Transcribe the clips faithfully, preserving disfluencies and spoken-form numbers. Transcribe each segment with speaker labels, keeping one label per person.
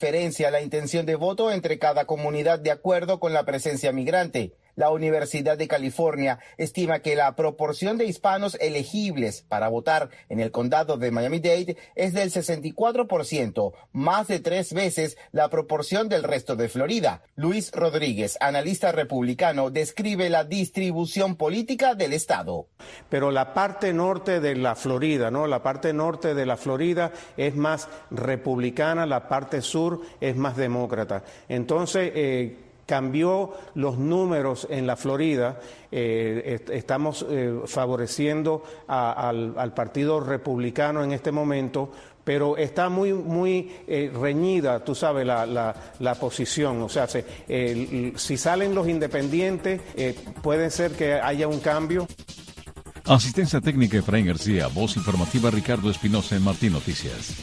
Speaker 1: diferencia la intención de voto entre cada comunidad de acuerdo con la presencia migrante. La Universidad de California estima que la proporción de hispanos elegibles para votar en el condado de Miami-Dade es del sesenta y cuatro por ciento, más de tres veces la proporción del resto de Florida. Luis Rodríguez, analista republicano, describe la distribución política del estado.
Speaker 2: Pero la parte norte de la Florida, ¿no? La parte norte de la Florida es más republicana, la parte sur es más demócrata. Entonces, eh, cambió los números en la Florida, eh, est estamos eh, favoreciendo a, al, al Partido Republicano en este momento, pero está muy muy eh, reñida, tú sabes, la, la, la posición. O sea, se, eh, si salen los independientes, eh, puede ser que haya un cambio.
Speaker 3: Asistencia técnica Efraín García, voz informativa Ricardo Espinosa en Martín Noticias.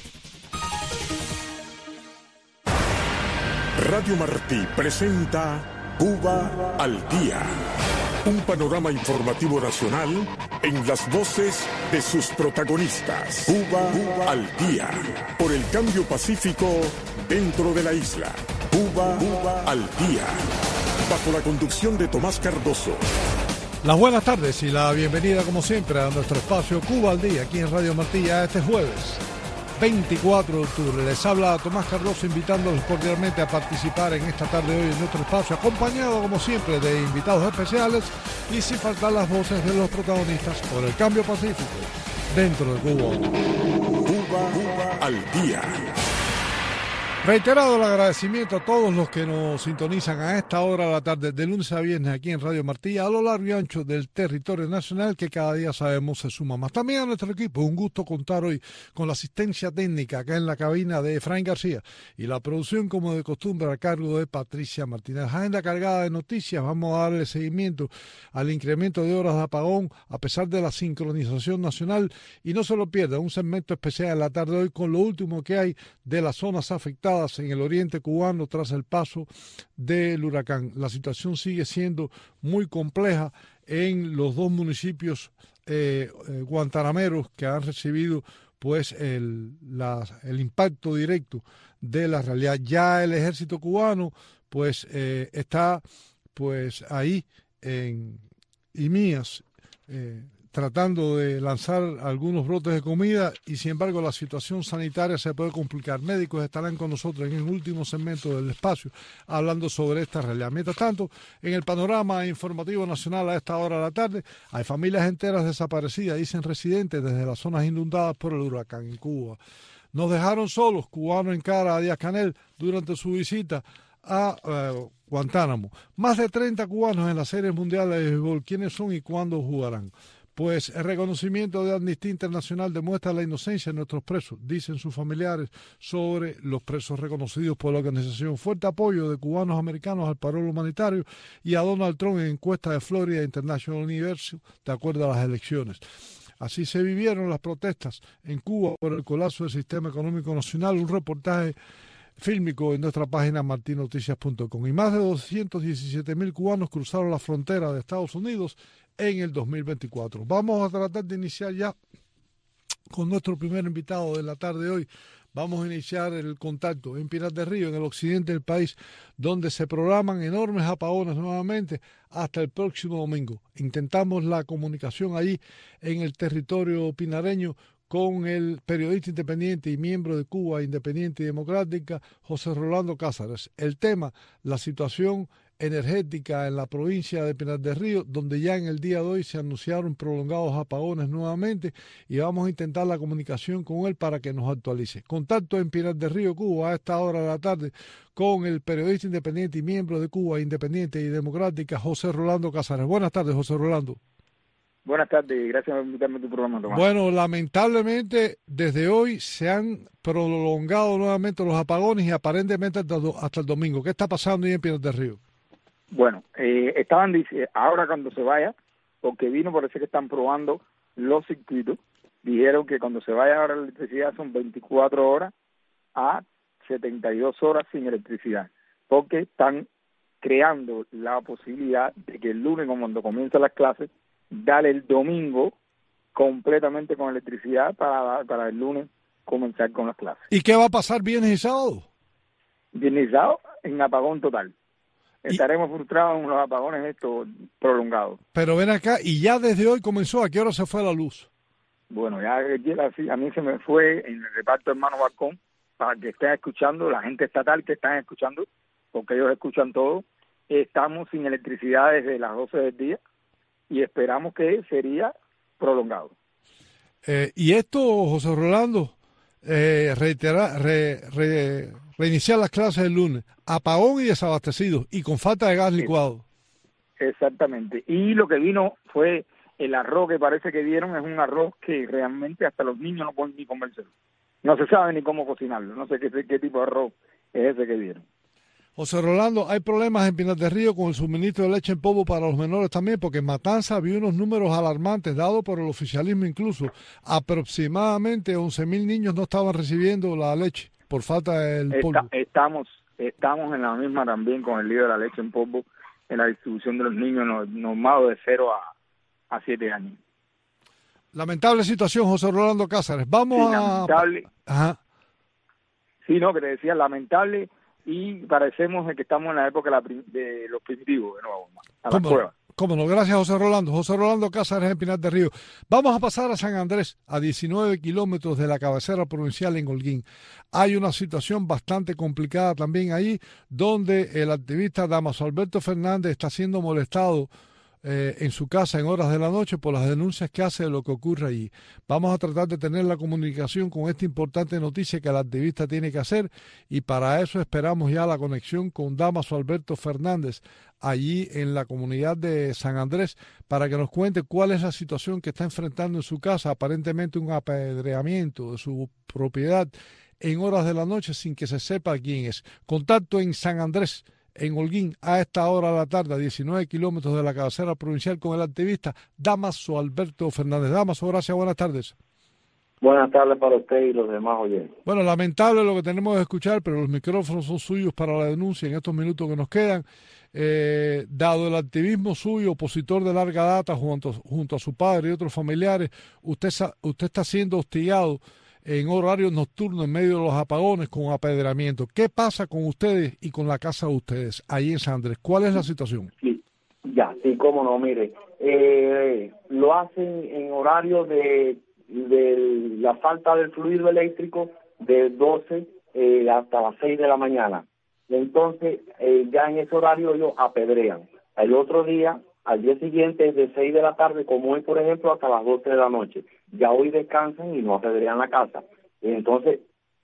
Speaker 4: Radio Martí presenta Cuba al Día, un panorama informativo nacional en las voces de sus protagonistas. Cuba, Cuba al Día, por el cambio pacífico dentro de la isla. Cuba, Cuba al Día, bajo la conducción de Tomás Cardoso.
Speaker 5: Las buenas tardes y la bienvenida como siempre a nuestro espacio Cuba al Día, aquí en Radio Martí, ya este jueves veinticuatro de octubre. Les habla Tomás Cardoso, invitándolos cordialmente a participar en esta tarde hoy en nuestro espacio, acompañado como siempre de invitados especiales y sin faltar las voces de los protagonistas por el cambio pacífico dentro de Cuba.
Speaker 4: Cuba, Cuba al Día.
Speaker 5: Reiterado el agradecimiento a todos los que nos sintonizan a esta hora de la tarde, de lunes a viernes aquí en Radio Martí, a lo largo y ancho del territorio nacional, que cada día sabemos se suma más. También a nuestro equipo, un gusto contar hoy con la asistencia técnica acá en la cabina de Efraín García y la producción, como de costumbre, a cargo de Patricia Martínez. Agenda cargada de noticias, vamos a darle seguimiento al incremento de horas de apagón a pesar de la sincronización nacional, y no se lo pierda un segmento especial en la tarde de hoy con lo último que hay de las zonas afectadas en el oriente cubano tras el paso del huracán. La situación sigue siendo muy compleja en los dos municipios eh, eh, guantanameros que han recibido pues el, la, el impacto directo de la realidad. Ya el ejército cubano pues eh, está pues ahí en Imías, eh, tratando de lanzar algunos brotes de comida, y sin embargo la situación sanitaria se puede complicar. Médicos estarán con nosotros en el último segmento del espacio hablando sobre esta realidad. Mientras tanto, en el panorama informativo nacional a esta hora de la tarde, hay familias enteras desaparecidas, dicen residentes desde las zonas inundadas por el huracán en Cuba. Nos dejaron solos, cubano encara a Díaz-Canel durante su visita a uh, Guantánamo. Más de treinta cubanos en las series mundiales de béisbol. ¿Quiénes son y cuándo jugarán? Pues el reconocimiento de Amnistía Internacional demuestra la inocencia de nuestros presos, dicen sus familiares sobre los presos reconocidos por la organización. Fuerte apoyo de cubanos americanos al paro humanitario y a Donald Trump en encuesta de Florida International University de acuerdo a las elecciones. Así se vivieron las protestas en Cuba por el colapso del sistema económico nacional. Un reportaje fílmico en nuestra página martin noticias punto com. Y más de doscientos diecisiete mil cubanos cruzaron la frontera de Estados Unidos en el dos mil veinticuatro. Vamos a tratar de iniciar ya con nuestro primer invitado de la tarde de hoy. Vamos a iniciar el contacto en Pinar del Río, en el occidente del país, donde se programan enormes apagones nuevamente hasta el próximo domingo. Intentamos la comunicación allí en el territorio pinareño con el periodista independiente y miembro de Cuba Independiente y Democrática, José Rolando Cázares. El tema, la situación energética en la provincia de Pinar del Río, donde ya en el día de hoy se anunciaron prolongados apagones nuevamente, y vamos a intentar la comunicación con él para que nos actualice. Contacto en Pinar del Río, Cuba, a esta hora de la tarde, con el periodista independiente y miembro de Cuba Independiente y Democrática, José Rolando Cázares. Buenas tardes, José Rolando.
Speaker 6: Buenas tardes, gracias por invitarme a tu programa, Tomás.
Speaker 5: Bueno, lamentablemente desde hoy se han prolongado nuevamente los apagones y aparentemente hasta, hasta el domingo. ¿Qué está pasando ahí en Pinar del Río?
Speaker 6: Bueno, eh, estaban diciendo, ahora cuando se vaya, porque vino, parece que están probando los circuitos, dijeron que cuando se vaya ahora la electricidad son veinticuatro horas a setenta y dos horas sin electricidad, porque están creando la posibilidad de que el lunes, cuando comiencen las clases, darle el domingo completamente con electricidad para, para el lunes comenzar con las clases.
Speaker 5: ¿Y qué va a pasar viernes y sábado?
Speaker 6: viernizados en apagón total. Estaremos y, frustrados en los apagones estos prolongados.
Speaker 5: Pero ven acá, y ya desde hoy comenzó, ¿a qué hora se fue la luz?
Speaker 6: Bueno, ya a mí se me fue en el reparto Hermano Balcón, para que estén escuchando, la gente estatal que están escuchando, porque ellos escuchan todo. Estamos sin electricidad desde las doce del día y esperamos que sería prolongado.
Speaker 5: Eh, y esto, José Rolando, eh, reiterar, re, re, reiniciar las clases el lunes, apagón y desabastecidos, y con falta de gas licuado.
Speaker 6: Exactamente. Y lo que vino fue el arroz que parece que dieron, es un arroz que realmente hasta los niños no pueden ni comérselo. No se sabe ni cómo cocinarlo, no sé qué, qué tipo de arroz es ese que dieron.
Speaker 5: José Rolando, hay problemas en Pinar del Río con el suministro de leche en polvo para los menores también, porque en Matanza había unos números alarmantes dados por el oficialismo incluso. Aproximadamente once mil niños no estaban recibiendo la leche por falta del
Speaker 6: Está,
Speaker 5: polvo.
Speaker 6: Estamos estamos en la misma también con el lío de la leche en polvo en la distribución de los niños normados de cero a, a siete años.
Speaker 5: Lamentable situación, José Rolando Cázares. Vamos
Speaker 6: sí,
Speaker 5: a...
Speaker 6: Lamentable.
Speaker 5: Ajá.
Speaker 6: Sí, no, que te decía, lamentable, y parecemos que estamos en la época de, la, de los primitivos, de nuevo, a la cueva.
Speaker 5: Cómo no, gracias José Rolando. José Rolando Cázares en Pinar del Río. Vamos a pasar a San Andrés, a diecinueve kilómetros de la cabecera provincial en Holguín. Hay una situación bastante complicada también ahí, donde el activista Damaso Alberto Fernández está siendo molestado Eh, en su casa en horas de la noche por las denuncias que hace de lo que ocurre allí. Vamos a tratar de tener la comunicación con esta importante noticia que el activista tiene que hacer, y para eso esperamos ya la conexión con Damaso Alberto Fernández allí en la comunidad de San Andrés para que nos cuente cuál es la situación que está enfrentando en su casa, aparentemente un apedreamiento de su propiedad en horas de la noche sin que se sepa quién es. Contacto en San Andrés, en Holguín, a esta hora de la tarde, a diecinueve kilómetros de la cabecera provincial, con el activista Damaso Alberto Fernández. Damaso, gracias, buenas tardes.
Speaker 7: Buenas tardes para usted y los demás oyentes.
Speaker 5: Bueno, lamentable lo que tenemos que escuchar, pero los micrófonos son suyos para la denuncia en estos minutos que nos quedan. Eh, dado el activismo suyo, opositor de larga data, junto, junto a su padre y otros familiares, usted, usted está siendo hostigado en horario nocturno en medio de los apagones con apedreamiento. ¿Qué pasa con ustedes y con la casa de ustedes ahí en San Andrés? ¿Cuál es la situación?
Speaker 7: Sí, ya, sí, cómo no, mire, eh, lo hacen en horario de, de la falta del fluido eléctrico de doce eh, hasta las seis de la mañana. Entonces, eh, ya en ese horario ellos apedrean. El otro día, al día siguiente, es de seis de la tarde, como hoy, por ejemplo, hasta las doce de la noche. Ya hoy descansan y no apedrean la casa. Entonces,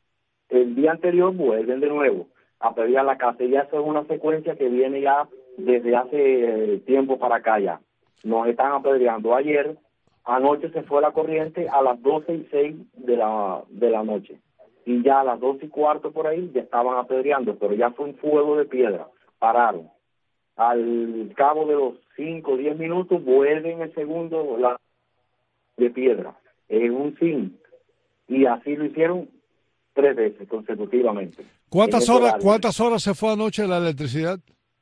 Speaker 7: el día anterior vuelven de nuevo a apedrear la casa. Y ya eso es una secuencia que viene ya desde hace tiempo para acá ya. Nos están apedreando. Ayer, anoche se fue la corriente a las doce y seis de la, de la noche. Y ya a las doce y cuarto por ahí ya estaban apedreando, pero ya fue un fuego de piedra. Pararon. Al cabo de los cinco o diez minutos vuelven el segundo la de piedra, en un zinc, y así lo hicieron tres veces consecutivamente.
Speaker 5: ¿Cuántas horas, ¿Cuántas horas se fue anoche la electricidad?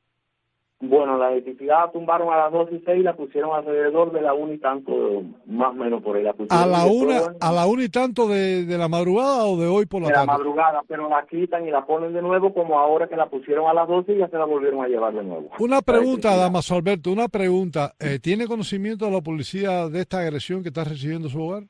Speaker 7: Bueno, la electricidad la tumbaron a las dos y seis y la pusieron alrededor de la una y tanto, más o menos por ahí. La
Speaker 5: ¿A la una, a la una y tanto de, de la madrugada o de hoy por la
Speaker 7: de
Speaker 5: tarde?
Speaker 7: De la madrugada, pero la quitan y la ponen de nuevo, como ahora que la pusieron a las doce y ya se la volvieron a llevar de nuevo.
Speaker 5: Una pregunta, Damaso Alberto, una pregunta. Eh, ¿Tiene conocimiento de la policía de esta agresión que está recibiendo su hogar?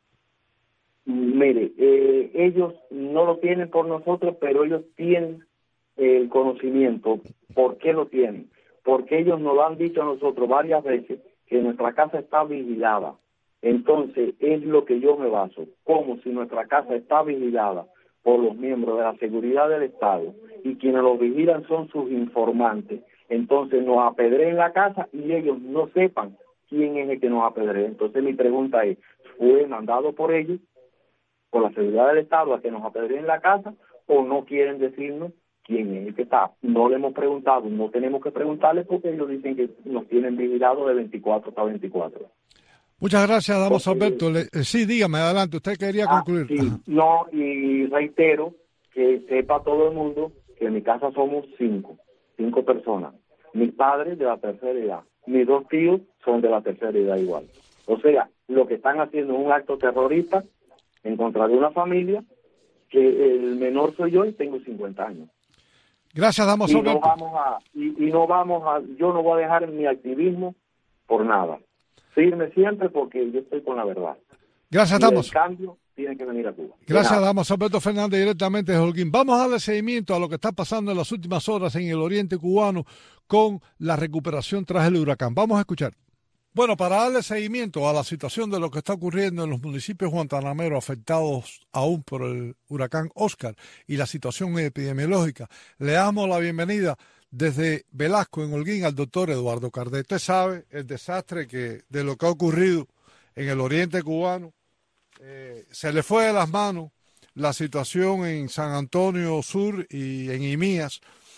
Speaker 7: Mire, eh, ellos no lo tienen por nosotros, pero ellos tienen el conocimiento. ¿Por qué lo tienen? Porque ellos nos lo han dicho a nosotros varias veces, que nuestra casa está vigilada. Entonces, es lo que yo me baso, como si nuestra casa está vigilada por los miembros de la seguridad del Estado, y quienes los vigilan son sus informantes. Entonces, nos apedreen la casa y ellos no sepan quién es el que nos apedrea. Entonces, mi pregunta es, ¿fue mandado por ellos, por la seguridad del Estado, a que nos apedreen la casa, o no quieren decirnos quién es el que está? No le hemos preguntado, no tenemos que preguntarle, porque ellos dicen que nos tienen vigilados de veinticuatro hasta veinticuatro.
Speaker 5: Muchas gracias, Damaso Alberto. Le, eh, sí, dígame, adelante, usted quería
Speaker 7: ah,
Speaker 5: concluir.
Speaker 7: Sí, no, y reitero que sepa todo el mundo que en mi casa somos cinco, cinco personas. Mis padres de la tercera edad, mis dos tíos son de la tercera edad igual. O sea, lo que están haciendo es un acto terrorista en contra de una familia, que el menor soy yo y tengo cincuenta años.
Speaker 5: Gracias, Damaso
Speaker 7: y
Speaker 5: Alberto.
Speaker 7: no vamos a y, y no vamos a yo no voy a dejar mi activismo por nada. Firme siempre porque yo estoy con la verdad.
Speaker 5: Gracias,
Speaker 7: y el
Speaker 5: Damaso.
Speaker 7: cambio tiene que venir a Cuba.
Speaker 5: Gracias, Damaso Alberto Fernández, directamente de Holguín. Vamos a darle seguimiento a lo que está pasando en las últimas horas en el oriente cubano con la recuperación tras el huracán. Vamos a escuchar. Bueno, para darle seguimiento a la situación de lo que está ocurriendo en los municipios guantanameros afectados aún por el huracán Oscar y la situación epidemiológica, le damos la bienvenida desde Velasco, en Holguín, al doctor Eduardo Cardet. Usted sabe el desastre que de lo que ha ocurrido en el oriente cubano. Eh, se le fue de las manos la situación en San Antonio Sur y en Imías.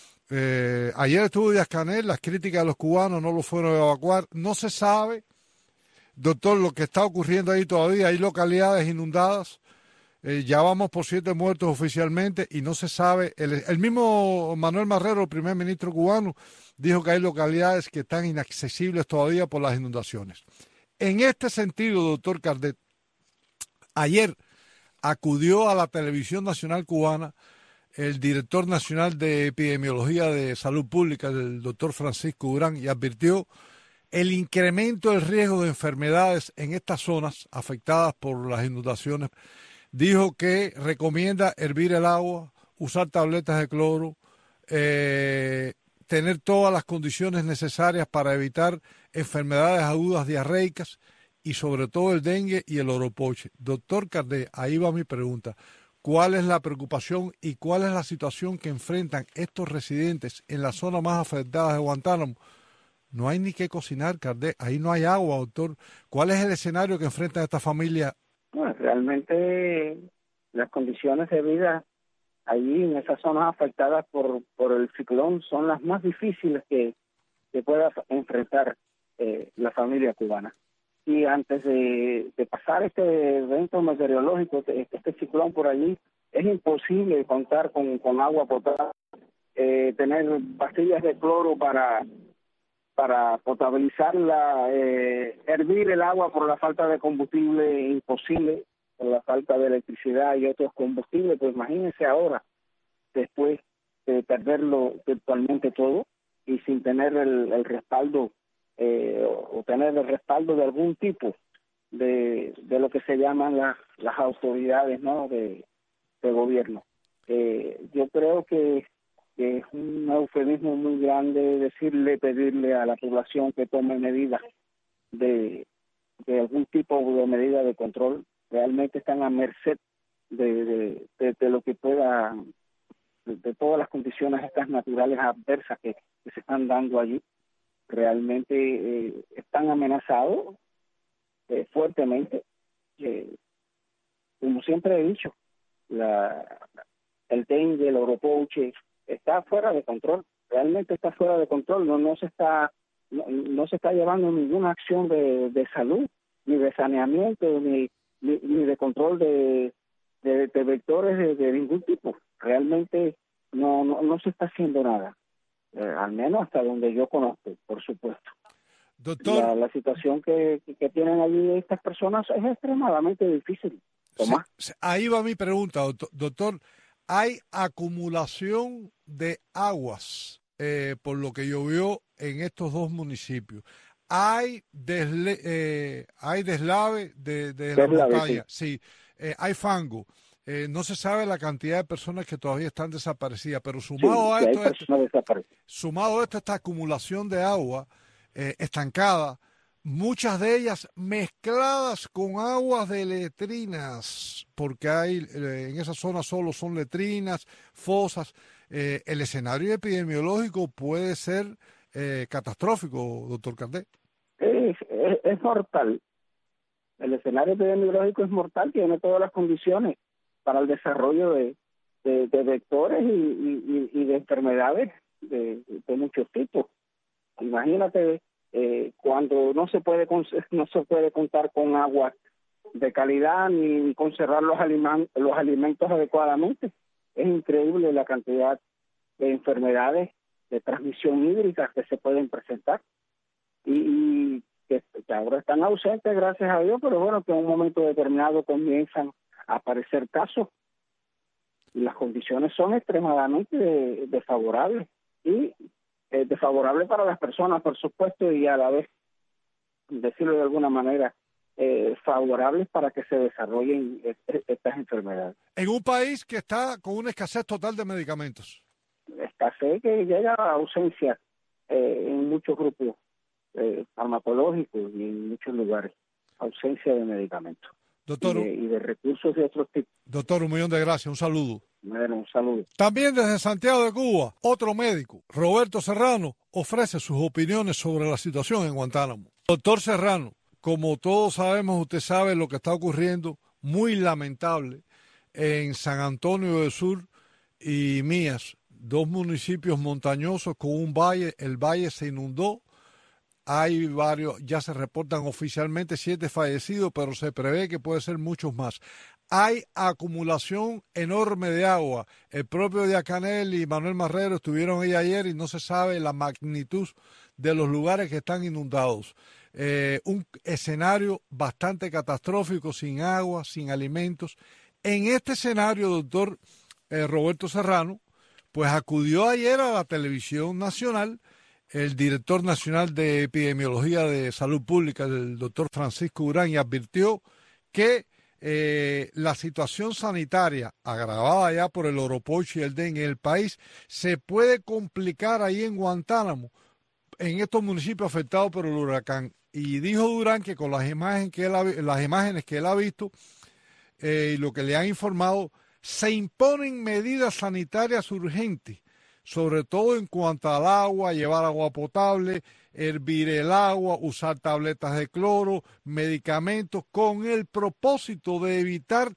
Speaker 5: Eh, ayer estuvo Díaz Canel, las críticas de los cubanos no lo fueron a evacuar. No se sabe, doctor, lo que está ocurriendo ahí todavía. Hay localidades inundadas, eh, ya vamos por siete muertos oficialmente y no se sabe. El, el mismo Manuel Marrero, el primer ministro cubano, dijo que hay localidades que están inaccesibles todavía por las inundaciones. En este sentido, doctor Cardet, ayer acudió a la Televisión Nacional Cubana el director nacional de Epidemiología de Salud Pública, el doctor Francisco Durán, y advirtió el incremento del riesgo de enfermedades en estas zonas afectadas por las inundaciones. Dijo que recomienda hervir el agua, usar tabletas de cloro, eh, tener todas las condiciones necesarias para evitar enfermedades agudas diarreicas y sobre todo el dengue y el oropoche. Doctor Cardet, ahí va mi pregunta. ¿Cuál es la preocupación y cuál es la situación que enfrentan estos residentes en la zona más afectada de Guantánamo? No hay ni que cocinar, Cardet, ahí no hay agua, doctor. ¿Cuál es el escenario que enfrentan esta familia?
Speaker 8: Bueno, realmente las condiciones de vida allí en esas zonas afectadas por, por el ciclón son las más difíciles que, que pueda enfrentar eh, la familia cubana. Y antes de, de pasar este evento meteorológico, este, este ciclón por allí, es imposible contar con, con agua potable, eh, tener pastillas de cloro para, para potabilizarla, eh, hervir el agua por la falta de combustible, imposible, por la falta de electricidad y otros combustibles. Pues imagínense ahora, después de perderlo virtualmente todo y sin tener el, el respaldo Eh, o tener el respaldo de algún tipo de, de lo que se llaman las, las autoridades, ¿no?, de, de gobierno. Eh, yo creo que, que es un eufemismo muy grande decirle, pedirle a la población que tome medidas de, de algún tipo de medida de control. Realmente están a merced de, de, de, de lo que pueda, de, de todas las condiciones estas naturales adversas que, que se están dando allí. Realmente eh, están amenazados eh, fuertemente. Eh, como siempre he dicho, la, el dengue, el oropoche, está fuera de control. Realmente está fuera de control. No, no se está no, no se está llevando ninguna acción de, de salud, ni de saneamiento, ni, ni, ni de control de, de, de vectores de, de ningún tipo. Realmente no, no, no se está haciendo nada. Eh, al menos hasta donde yo conozco, por supuesto.
Speaker 5: Doctor,
Speaker 8: la, la situación que, que tienen allí estas personas es extremadamente difícil. Tomás.
Speaker 5: Sí, ahí va mi pregunta, doctor. doctor ¿hay acumulación de aguas eh, por lo que llovió en estos dos municipios? ¿Hay, desle, eh, hay deslave de, de la
Speaker 8: deslave,
Speaker 5: montaña? Sí, sí eh, hay fango. Eh, no se sabe la cantidad de personas que todavía están desaparecidas, pero sumado
Speaker 8: sí,
Speaker 5: a esto,
Speaker 8: esto
Speaker 5: sumado a esto, esta acumulación de agua eh, estancada, muchas de ellas mezcladas con aguas de letrinas, porque hay eh, en esa zona solo son letrinas, fosas. Eh, el escenario epidemiológico puede ser eh, catastrófico, doctor Cardet.
Speaker 8: Es, es, es mortal. El escenario epidemiológico es mortal, tiene todas las condiciones para el desarrollo de, de, de vectores y, y, y de enfermedades de, de muchos tipos. Imagínate eh, cuando no se puede no se puede contar con agua de calidad ni conservar los alimentos los alimentos adecuadamente. Es increíble la cantidad de enfermedades de transmisión hídrica que se pueden presentar y, y que, que ahora están ausentes, gracias a Dios, pero bueno, que en un momento determinado comienzan a aparecer casos. y las condiciones son extremadamente desfavorables y eh, desfavorables para las personas, por supuesto, y a la vez, decirlo de alguna manera, eh, favorables para que se desarrollen est- estas enfermedades.
Speaker 5: En un país que está con una escasez total de medicamentos.
Speaker 8: Escasez que llega a ausencia eh, en muchos grupos eh, farmacológicos y en muchos lugares, ausencia de medicamentos.
Speaker 5: Doctor,
Speaker 8: y de, y de recursos de otros tipos.
Speaker 5: Doctor, un millón de gracias, un saludo.
Speaker 8: Bueno, un saludo.
Speaker 5: También desde Santiago de Cuba, otro médico, Roberto Serrano, ofrece sus opiniones sobre la situación en Guantánamo. Doctor Serrano, como todos sabemos, usted sabe lo que está ocurriendo, muy lamentable, en San Antonio del Sur y Mías, dos municipios montañosos con un valle, el valle se inundó. Hay varios, ya se reportan oficialmente siete fallecidos, pero se prevé que puede ser muchos más. Hay acumulación enorme de agua. El propio Diacanel y Manuel Marrero estuvieron ahí ayer y no se sabe la magnitud de los lugares que están inundados. Eh, un escenario bastante catastrófico, sin agua, sin alimentos. En este escenario, doctor eh, Roberto Serrano, pues acudió ayer a la televisión nacional el director nacional de Epidemiología de Salud Pública, el doctor Francisco Durán, y advirtió que eh, la situación sanitaria agravada ya por el oropocho y el dengue en el país se puede complicar ahí en Guantánamo, en estos municipios afectados por el huracán. Y dijo Durán que con las imágenes que él ha, las imágenes que él ha visto eh, y lo que le han informado, se imponen medidas sanitarias urgentes, sobre todo en cuanto al agua, llevar agua potable, hervir el agua, usar tabletas de cloro, medicamentos, con el propósito de evitar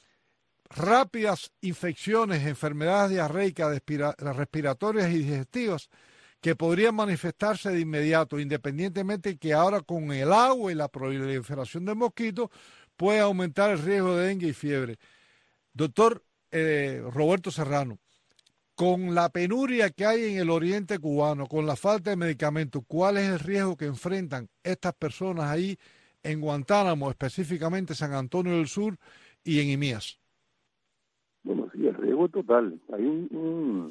Speaker 5: rápidas infecciones, enfermedades diarreicas, respiratorias y digestivas que podrían manifestarse de inmediato, independientemente que ahora con el agua y la proliferación de mosquitos puede aumentar el riesgo de dengue y fiebre. Doctor eh, Roberto Serrano, con la penuria que hay en el oriente cubano, con la falta de medicamentos, ¿cuál es el riesgo que enfrentan estas personas ahí en Guantánamo, específicamente San Antonio del Sur y en Imías?
Speaker 9: Bueno, sí, el riesgo es total. Hay un, un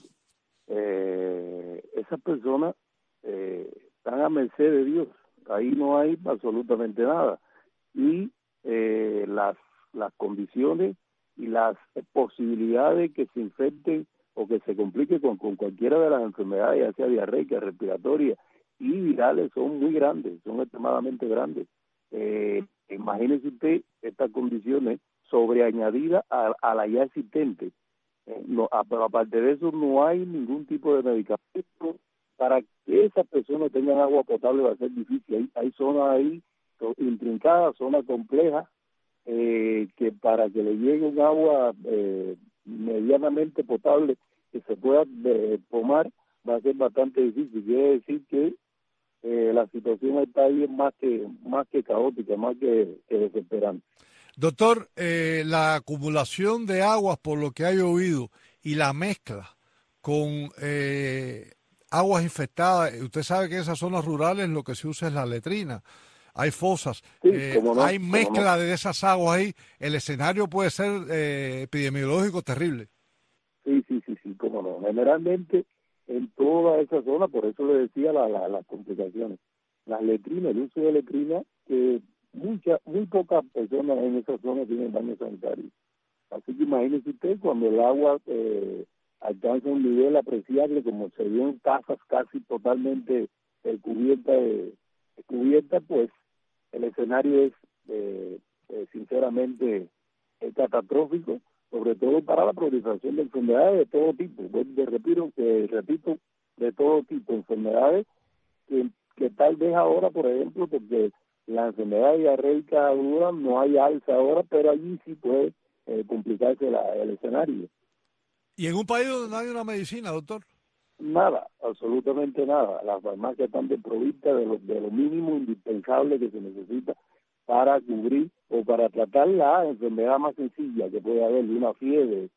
Speaker 9: eh, esas personas eh, están a merced de Dios. Ahí no hay absolutamente nada. Y eh, las, las condiciones y las posibilidades que se infecten o que se complique con, con cualquiera de las enfermedades, ya sea diarreica, respiratoria y virales, son muy grandes, son extremadamente grandes. Eh, imagínese usted estas condiciones sobreañadidas a, a la ya existente. Eh, no, a, pero aparte de eso, no hay ningún tipo de medicamento para que esas personas tengan agua potable. Va a ser difícil. Hay, hay zonas ahí intrincadas, zonas complejas, eh, que para que le llegue un agua eh, medianamente potable que se pueda eh, tomar va a ser bastante difícil. Quiere decir que eh, la situación está ahí más que más que caótica, más que, que desesperante.
Speaker 5: Doctor, eh, la acumulación de aguas por lo que ha llovido y la mezcla con eh, aguas infectadas, usted sabe que en esas zonas rurales lo que se usa es la letrina, hay fosas,
Speaker 9: sí,
Speaker 5: eh,
Speaker 9: no,
Speaker 5: hay mezcla
Speaker 9: no.
Speaker 5: de esas aguas ahí, el escenario puede ser eh, epidemiológico terrible.
Speaker 9: Sí, sí, sí, sí, cómo no. Generalmente en toda esa zona, por eso le decía la, la, las complicaciones. Las letrinas, el uso de letrina, que muchas, muy pocas personas en esa zona tienen baños sanitarios. Así que imagínese usted cuando el agua eh, alcanza un nivel apreciable, como se vio en casas casi totalmente eh, cubiertas, eh, cubierta, pues el escenario es eh, eh, sinceramente eh, catastrófico, sobre todo para la proliferación de enfermedades de todo tipo. De, repito, que, repito, de todo tipo, enfermedades que, que tal vez ahora, por ejemplo, porque la enfermedad diarreica dura, no hay alza ahora, pero allí sí puede eh, complicarse la, el escenario.
Speaker 5: ¿Y en un país donde no hay una medicina, doctor?
Speaker 9: Nada, absolutamente nada. Las farmacias están desprovistas de lo, de lo mínimo indispensable que se necesita para cubrir o para tratar la enfermedad más sencilla que puede haber, de una fiebre,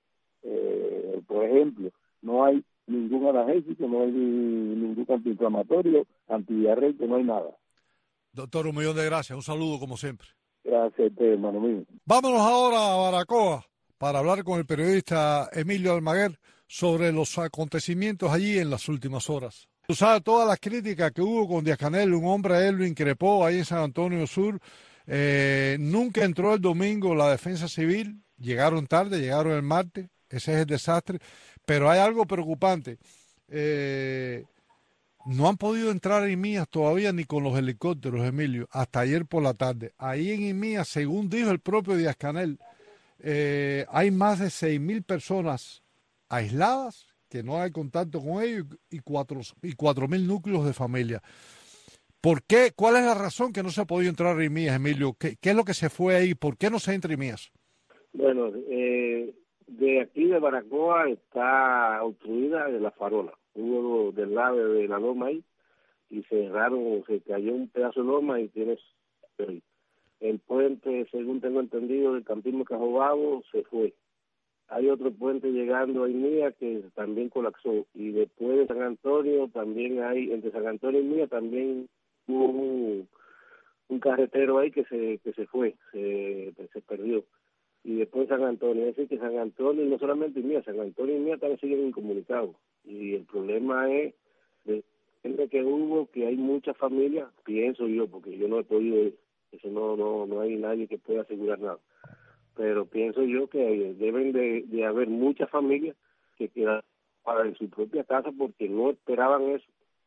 Speaker 9: eh, por ejemplo. No hay ningún analgésico, no hay ningún antiinflamatorio, antidiarreico, no hay nada.
Speaker 5: Doctor, un millón de gracias, un saludo como siempre.
Speaker 9: Gracias a usted, hermano mío.
Speaker 5: Vámonos ahora a Baracoa para hablar con el periodista Emilio Almaguer sobre los acontecimientos allí en las últimas horas. Tú sabes todas las críticas que hubo con Díaz-Canel, un hombre a él lo increpó ahí en San Antonio Sur. Eh, nunca entró el domingo la defensa civil, llegaron tarde, llegaron el martes, ese es el desastre, pero hay algo preocupante. Eh, no han podido entrar en Imías todavía ni con los helicópteros, Emilio, hasta ayer por la tarde. Ahí en Imías, según dijo el propio Díaz-Canel, eh, hay más de seis mil personas aisladas, que no hay contacto con ellos, y cuatro y cuatro mil núcleos de familia. ¿Por qué? ¿Cuál es la razón que no se ha podido entrar a Imías, Emilio? ¿Qué, qué es lo que se fue ahí? ¿Por qué no se entra a Imías?
Speaker 9: Bueno, eh, de aquí de Baracoa está obstruida de la farola. Hubo del lado de la loma ahí y cerraron, se cayó un pedazo de loma y tienes el, el puente, según tengo entendido, del Campismo Cajobabo se fue. Hay otro puente llegando a Imías que también colapsó, y después de San Antonio también hay, entre San Antonio y Imías también hubo un, un carretero ahí que se que se fue, se, se perdió. Y después San Antonio, es decir que San Antonio, no solamente Imías, San Antonio y Imías también siguen incomunicados. Y el problema es de, de que hubo, que hay muchas familias, pienso yo, porque yo no he podido ir, eso no, no, no hay nadie que pueda asegurar nada. Pero pienso yo que deben de, de haber muchas familias que quedan para en su propia casa porque no esperaban eso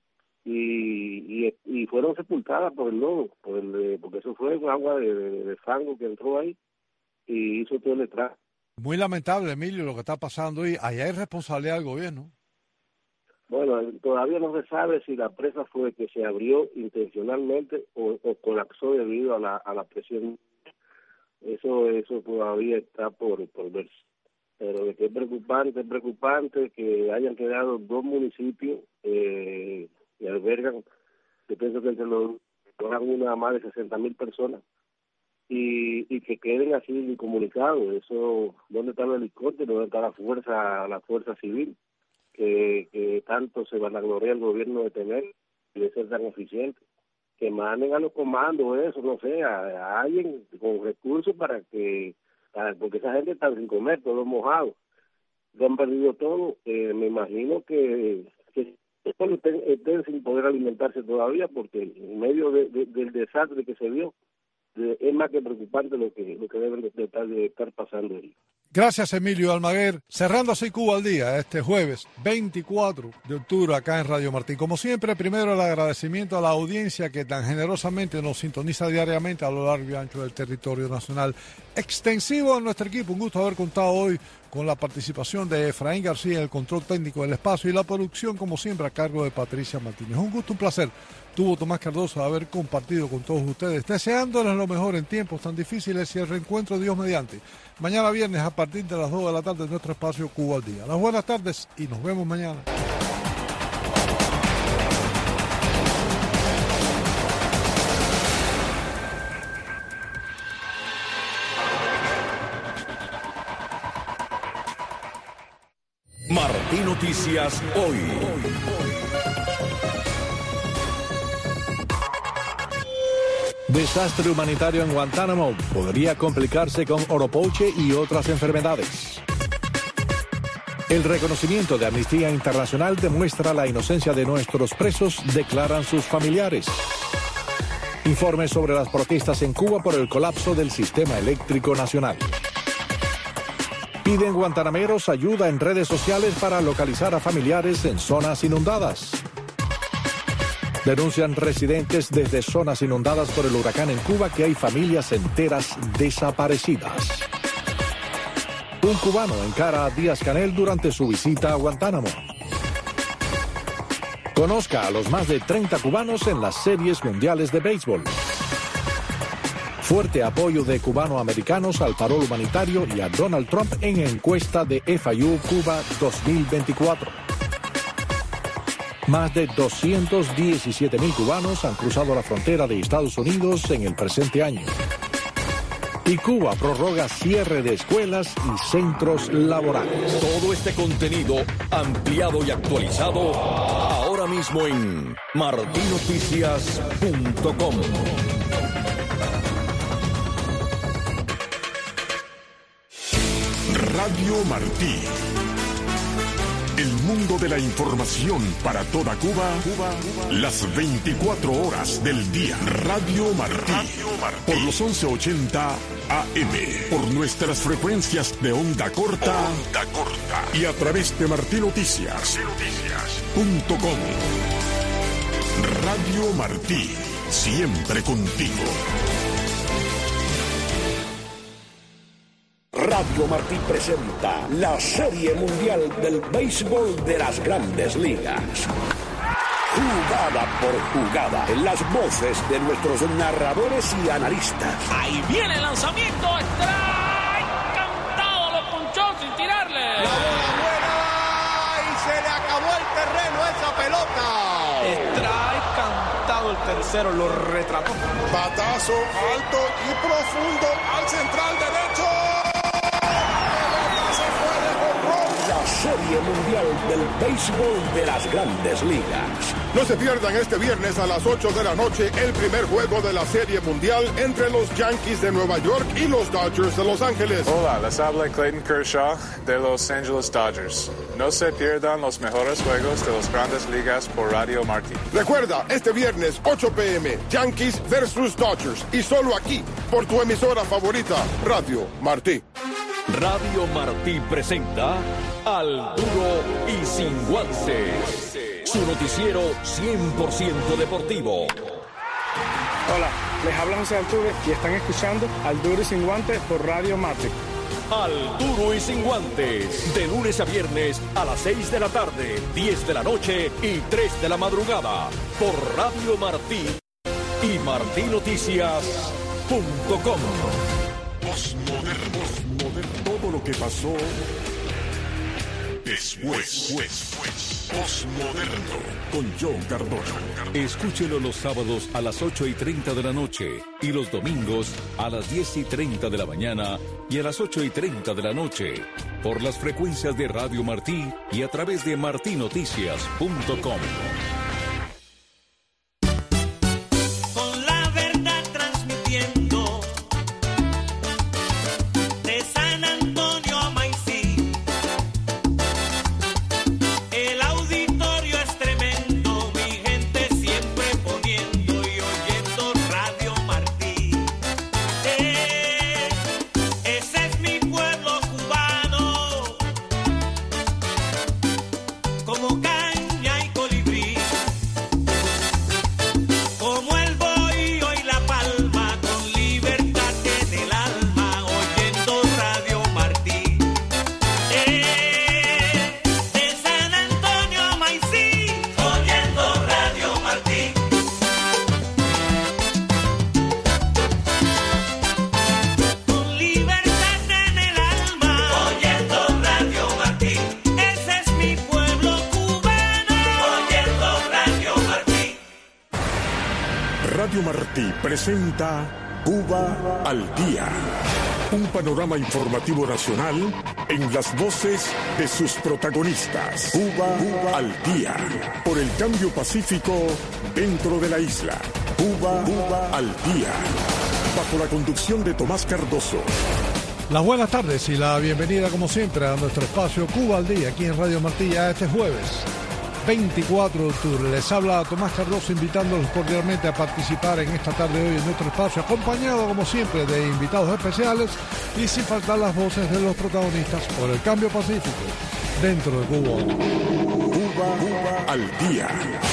Speaker 9: y y, y fueron sepultadas por el lodo, por el, porque eso fue un agua de, de, de fango que entró ahí y hizo todo el estrago.
Speaker 5: Muy lamentable, Emilio, lo que está pasando ahí. Allá hay responsabilidad del gobierno.
Speaker 9: Bueno, todavía no se sabe si la presa fue que se abrió intencionalmente o, o colapsó debido a la, a la presión. Eso eso todavía está por, por verse. Pero de que es preocupante, es preocupante que hayan quedado dos municipios eh, que albergan, yo pienso que entre los hagan una más de sesenta mil personas y, y que queden así incomunicados. Eso, ¿dónde está el helicóptero? ¿Dónde está la fuerza, la fuerza civil? Que, que tanto se vanagloria el gobierno de tener y de ser tan eficiente. Que manden a los comandos, eso, no sé, a, a alguien con recursos para que, para, porque esa gente está sin comer, todos mojados, lo han perdido todo. Eh, me imagino que, que estén, estén sin poder alimentarse todavía, porque en medio de, de, del desastre que se vio, de, es más que preocupante lo que lo que deben de, de, estar, de estar pasando ahí.
Speaker 5: Gracias, Emilio Almaguer. Cerrando así Cuba al Día, este jueves veinticuatro de octubre acá en Radio Martí. Como siempre, primero el agradecimiento a la audiencia que tan generosamente nos sintoniza diariamente a lo largo y ancho del territorio nacional. Extensivo a nuestro equipo, un gusto haber contado hoy con la participación de Efraín García en el control técnico del espacio y la producción, como siempre, a cargo de Patricia Martínez. Un gusto, un placer. Tuvo Tomás Cardoso haber compartido con todos ustedes, deseándoles lo mejor en tiempos tan difíciles y el reencuentro Dios mediante. Mañana viernes a partir de las dos de la tarde en nuestro espacio Cuba al Día. Las buenas tardes y nos vemos mañana.
Speaker 10: Martí Noticias hoy.
Speaker 11: Desastre humanitario en Guantánamo podría complicarse con oropoche y otras enfermedades. El reconocimiento de Amnistía Internacional demuestra la inocencia de nuestros presos, declaran sus familiares. Informes sobre las protestas en Cuba por el colapso del sistema eléctrico nacional. Piden guantanameros ayuda en redes sociales para localizar a familiares en zonas inundadas. Denuncian residentes desde zonas inundadas por el huracán en Cuba que hay familias enteras desaparecidas. Un cubano encara a Díaz-Canel durante su visita a Guantánamo. Conozca a los más de treinta cubanos en las series mundiales de béisbol. Fuerte apoyo de cubanoamericanos al paro humanitario y a Donald Trump en encuesta de F I U Cuba dos mil veinticuatro. Más de doscientos diecisiete mil cubanos han cruzado la frontera de Estados Unidos en el presente año. Y Cuba prorroga cierre de escuelas y centros laborales.
Speaker 10: Todo este contenido ampliado y actualizado ahora mismo en martí noticias punto com.
Speaker 4: Radio Martí. El mundo de la información para toda Cuba, Cuba, Cuba, las veinticuatro horas del día. Radio Martí, Radio Martí. Por los once ochenta A M, por nuestras frecuencias de onda corta, onda corta y a través de martí noticias punto com. Radio Martí, siempre contigo.
Speaker 12: Radio Martí presenta la Serie Mundial del Béisbol de las Grandes Ligas. Jugada por jugada, en las voces de nuestros narradores y analistas.
Speaker 13: Ahí viene el lanzamiento, strike, cantado, lo punchó sin tirarle.
Speaker 14: La bola buena y se le acabó el terreno a esa pelota.
Speaker 13: Strike, cantado, el tercero lo retrapó.
Speaker 14: Batazo alto y profundo al central derecho.
Speaker 12: La Serie Mundial del Béisbol de las Grandes Ligas.
Speaker 14: No se pierdan este viernes a las ocho de la noche el primer juego de la Serie Mundial entre los Yankees de Nueva York y los Dodgers de Los Ángeles.
Speaker 15: Hola, les habla Clayton Kershaw de Los Angeles Dodgers. No se pierdan los mejores juegos de las Grandes Ligas por Radio Martí.
Speaker 14: Recuerda, este viernes ocho p m Yankees versus Dodgers y solo aquí por tu emisora favorita, Radio Martí.
Speaker 10: Radio Martí presenta Al Duro y Sin Guantes, su noticiero cien por ciento deportivo.
Speaker 16: Hola, les habla José Altuve y están escuchando Al Duro y Sin Guantes por Radio Martí.
Speaker 10: Al Duro y Sin Guantes, de lunes a viernes a las seis de la tarde, diez de la noche y tres de la madrugada, por Radio Martí y martí noticias punto com.
Speaker 4: Postmoderno. Todo lo que pasó después. Postmoderno con John Cardona.
Speaker 3: Escúchelo los sábados a las ocho y treinta de la noche y los domingos a las diez y treinta de la mañana y a las ocho y treinta de la noche por las frecuencias de Radio Martí y a través de martí noticias punto com.
Speaker 4: Presenta Cuba al Día, un panorama informativo nacional en las voces de sus protagonistas. Cuba, Cuba al Día, por el cambio pacífico dentro de la isla. Cuba, Cuba al Día, bajo la conducción de Tomás Cardoso.
Speaker 5: Las buenas tardes y la bienvenida como siempre a nuestro espacio Cuba al Día, aquí en Radio Martí, este jueves veinticuatro de octubre. Les habla Tomás Cardoso invitándolos cordialmente a participar en esta tarde de hoy en nuestro espacio, acompañado como siempre de invitados especiales y sin faltar las voces de los protagonistas por el cambio pacífico dentro de Cuba.
Speaker 4: Cuba, Cuba al Día.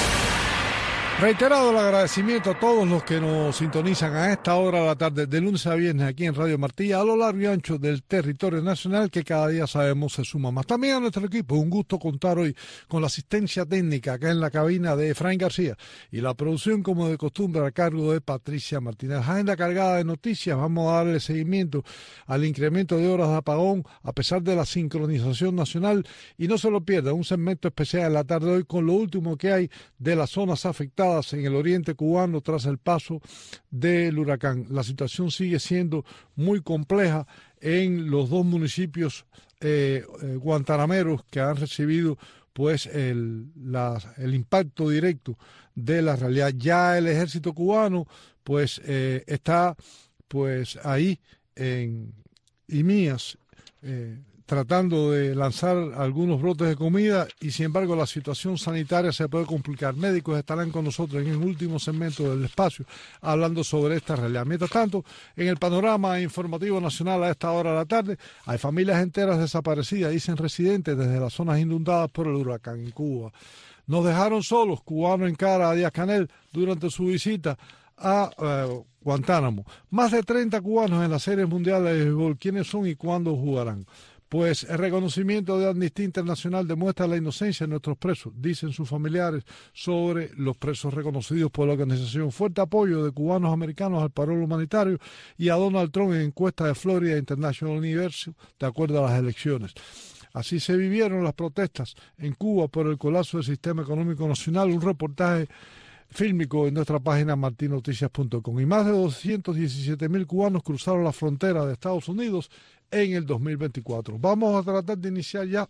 Speaker 5: Reiterado el agradecimiento a todos los que nos sintonizan a esta hora de la tarde, de lunes a viernes aquí en Radio Martí, a lo largo y ancho del territorio nacional, que cada día sabemos se suma más. También a nuestro equipo, un gusto contar hoy con la asistencia técnica acá en la cabina de Efraín García y la producción, como de costumbre, a cargo de Patricia Martínez. Agenda cargada de noticias, vamos a darle seguimiento al incremento de horas de apagón a pesar de la sincronización nacional, y no se lo pierda, un segmento especial en la tarde de hoy con lo último que hay de las zonas afectadas en el oriente cubano tras el paso del huracán. La situación sigue siendo muy compleja en los dos municipios eh, eh, guantanameros que han recibido pues el, la, el impacto directo de la realidad. Ya el ejército cubano pues eh, está pues ahí en Imías eh, tratando de lanzar algunos brotes de comida y sin embargo la situación sanitaria se puede complicar. Médicos estarán con nosotros en el último segmento del espacio hablando sobre esta realidad. Mientras tanto, en el panorama informativo nacional a esta hora de la tarde, hay familias enteras desaparecidas, dicen residentes desde las zonas inundadas por el huracán en Cuba. Nos dejaron solos, cubano en cara a Díaz-Canel durante su visita a uh, Guantánamo. Más de treinta cubanos en las series mundiales de béisbol. ¿Quiénes son y cuándo jugarán? Pues el reconocimiento de Amnistía Internacional demuestra la inocencia de nuestros presos, dicen sus familiares sobre los presos reconocidos por la organización. Fuerte apoyo de cubanos americanos al paro humanitario y a Donald Trump en encuesta de Florida International University de acuerdo a las elecciones. Así se vivieron las protestas en Cuba por el colapso del sistema económico nacional. Un reportaje fílmico en nuestra página martin noticias punto com. Y más de doscientos diecisiete mil cubanos cruzaron la frontera de Estados Unidos en el dos mil veinticuatro. Vamos a tratar de iniciar ya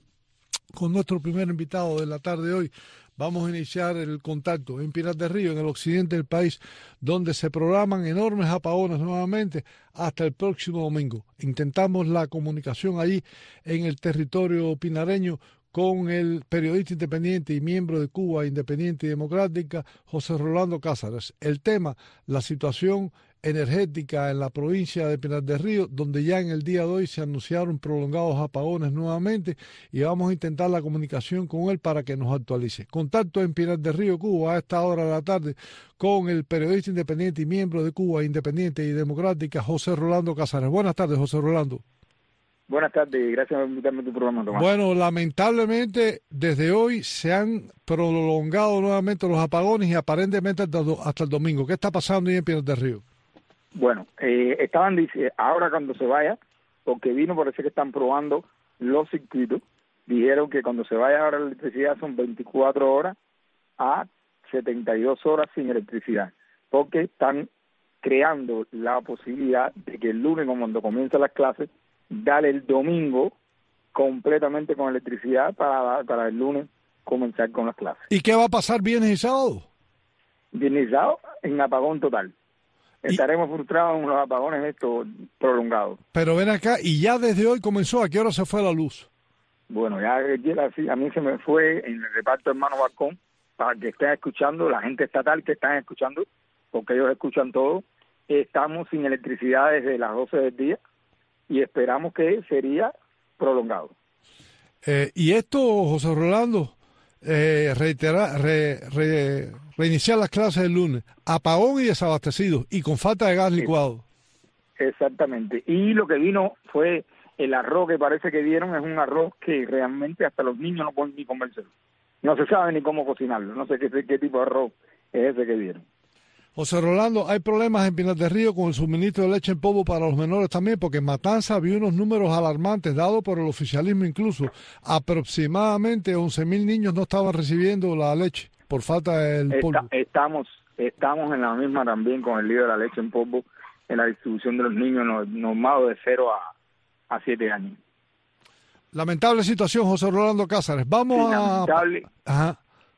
Speaker 5: con nuestro primer invitado de la tarde de hoy. Vamos a iniciar el contacto en Pinar del Río, en el occidente del país, donde se programan enormes apagones nuevamente hasta el próximo domingo. Intentamos la comunicación allí en el territorio pinareño con el periodista independiente y miembro de Cuba Independiente y Democrática, José Rolando Cázares. El tema, la situación energética en la provincia de Pinar del Río, donde ya en el día de hoy se anunciaron prolongados apagones nuevamente y vamos a intentar la comunicación con él para que nos actualice. Contacto en Pinar del Río, Cuba, a esta hora de la tarde con el periodista independiente y miembro de Cuba Independiente y Democrática, José Rolando Cázares. Buenas tardes, José Rolando.
Speaker 6: Buenas tardes, gracias por invitarme a tu programa, Tomás.
Speaker 5: Bueno, lamentablemente desde hoy se han prolongado nuevamente los apagones y aparentemente hasta, hasta el domingo. ¿Qué está pasando ahí en Pinar del Río?
Speaker 6: Bueno, eh, estaban diciendo, ahora cuando se vaya, porque vino, parece que están probando los circuitos, dijeron que cuando se vaya ahora la electricidad son veinticuatro horas a setenta y dos horas sin electricidad, porque están creando la posibilidad de que el lunes, cuando comiencen las clases, darle el domingo completamente con electricidad para, para el lunes comenzar con las clases.
Speaker 5: ¿Y qué va a pasar viernes y sábado?
Speaker 6: Viernes y sábado en apagón total. Estaremos y... frustrados en los apagones estos prolongados.
Speaker 5: Pero ven acá, y ya desde hoy comenzó, ¿a qué hora se fue la luz?
Speaker 6: Bueno, ya a mí se me fue en el reparto Hermano Balcón, para que estén escuchando, la gente estatal que están escuchando, porque ellos escuchan todo. Estamos sin electricidad desde las doce del día y esperamos que sería prolongado.
Speaker 5: Eh, y esto, José Rolando, eh, reiterar, re, re, reiniciar las clases el lunes, apagón y desabastecidos y con falta de gas licuado.
Speaker 6: Exactamente. Y lo que vino fue el arroz que parece que dieron, es un arroz que realmente hasta los niños no pueden ni comérselo. No se sabe ni cómo cocinarlo, no sé qué, qué tipo de arroz es ese que dieron.
Speaker 5: José Rolando, hay problemas en Pinar del Río con el suministro de leche en polvo para los menores también, porque en Matanza había unos números alarmantes dados por el oficialismo incluso. Aproximadamente once mil niños no estaban recibiendo la leche por falta del polvo.
Speaker 6: Está, estamos, estamos en la misma también con el lío de la leche en polvo en la distribución de los niños normados de cero a, a siete años.
Speaker 5: Lamentable situación, José Rolando Cázares. Vamos
Speaker 6: sí,
Speaker 5: a...
Speaker 6: Lamentable.
Speaker 5: Ajá.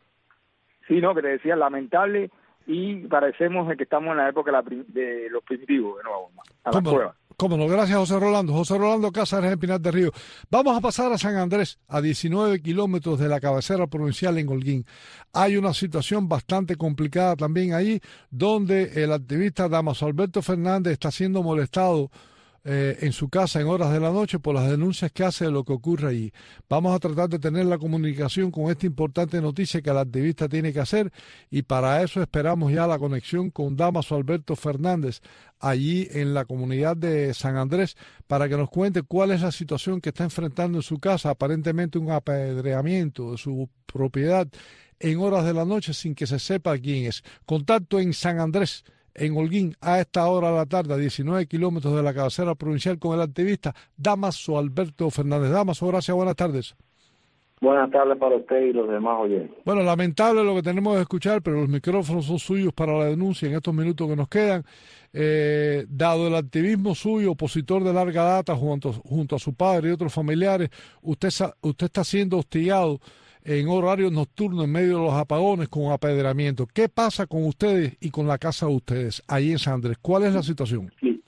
Speaker 6: Sí, no, que te decía, lamentable, y parecemos que estamos en la época de, la prim de los primitivos, de nuevo, a la prueba.
Speaker 5: Cómo no, gracias José Rolando. José Rolando Cázares en Pinar del Río. Vamos a pasar a San Andrés, a diecinueve kilómetros de la cabecera provincial en Holguín. Hay una situación bastante complicada también ahí, donde el activista Damaso Alberto Fernández está siendo molestado Eh, en su casa en horas de la noche por las denuncias que hace de lo que ocurre allí. Vamos a tratar de tener la comunicación con esta importante noticia que el activista tiene que hacer y para eso esperamos ya la conexión con Damaso Alberto Fernández allí en la comunidad de San Andrés para que nos cuente cuál es la situación que está enfrentando en su casa, aparentemente un apedreamiento de su propiedad en horas de la noche sin que se sepa quién es. Contacto en San Andrés, en Holguín, a esta hora de la tarde, a diecinueve kilómetros de la cabecera provincial, con el activista Damaso Alberto Fernández. Damaso, gracias, buenas tardes.
Speaker 7: Buenas tardes para usted y los demás oyentes.
Speaker 5: Bueno, lamentable lo que tenemos que escuchar, pero los micrófonos son suyos para la denuncia en estos minutos que nos quedan. Eh, dado el activismo suyo, opositor de larga data junto, junto a su padre y otros familiares, usted, usted está siendo hostigado en horario nocturno en medio de los apagones con apedreamiento. ¿Qué pasa con ustedes y con la casa de ustedes ahí en San Andrés? ¿Cuál es la situación?
Speaker 6: Sí.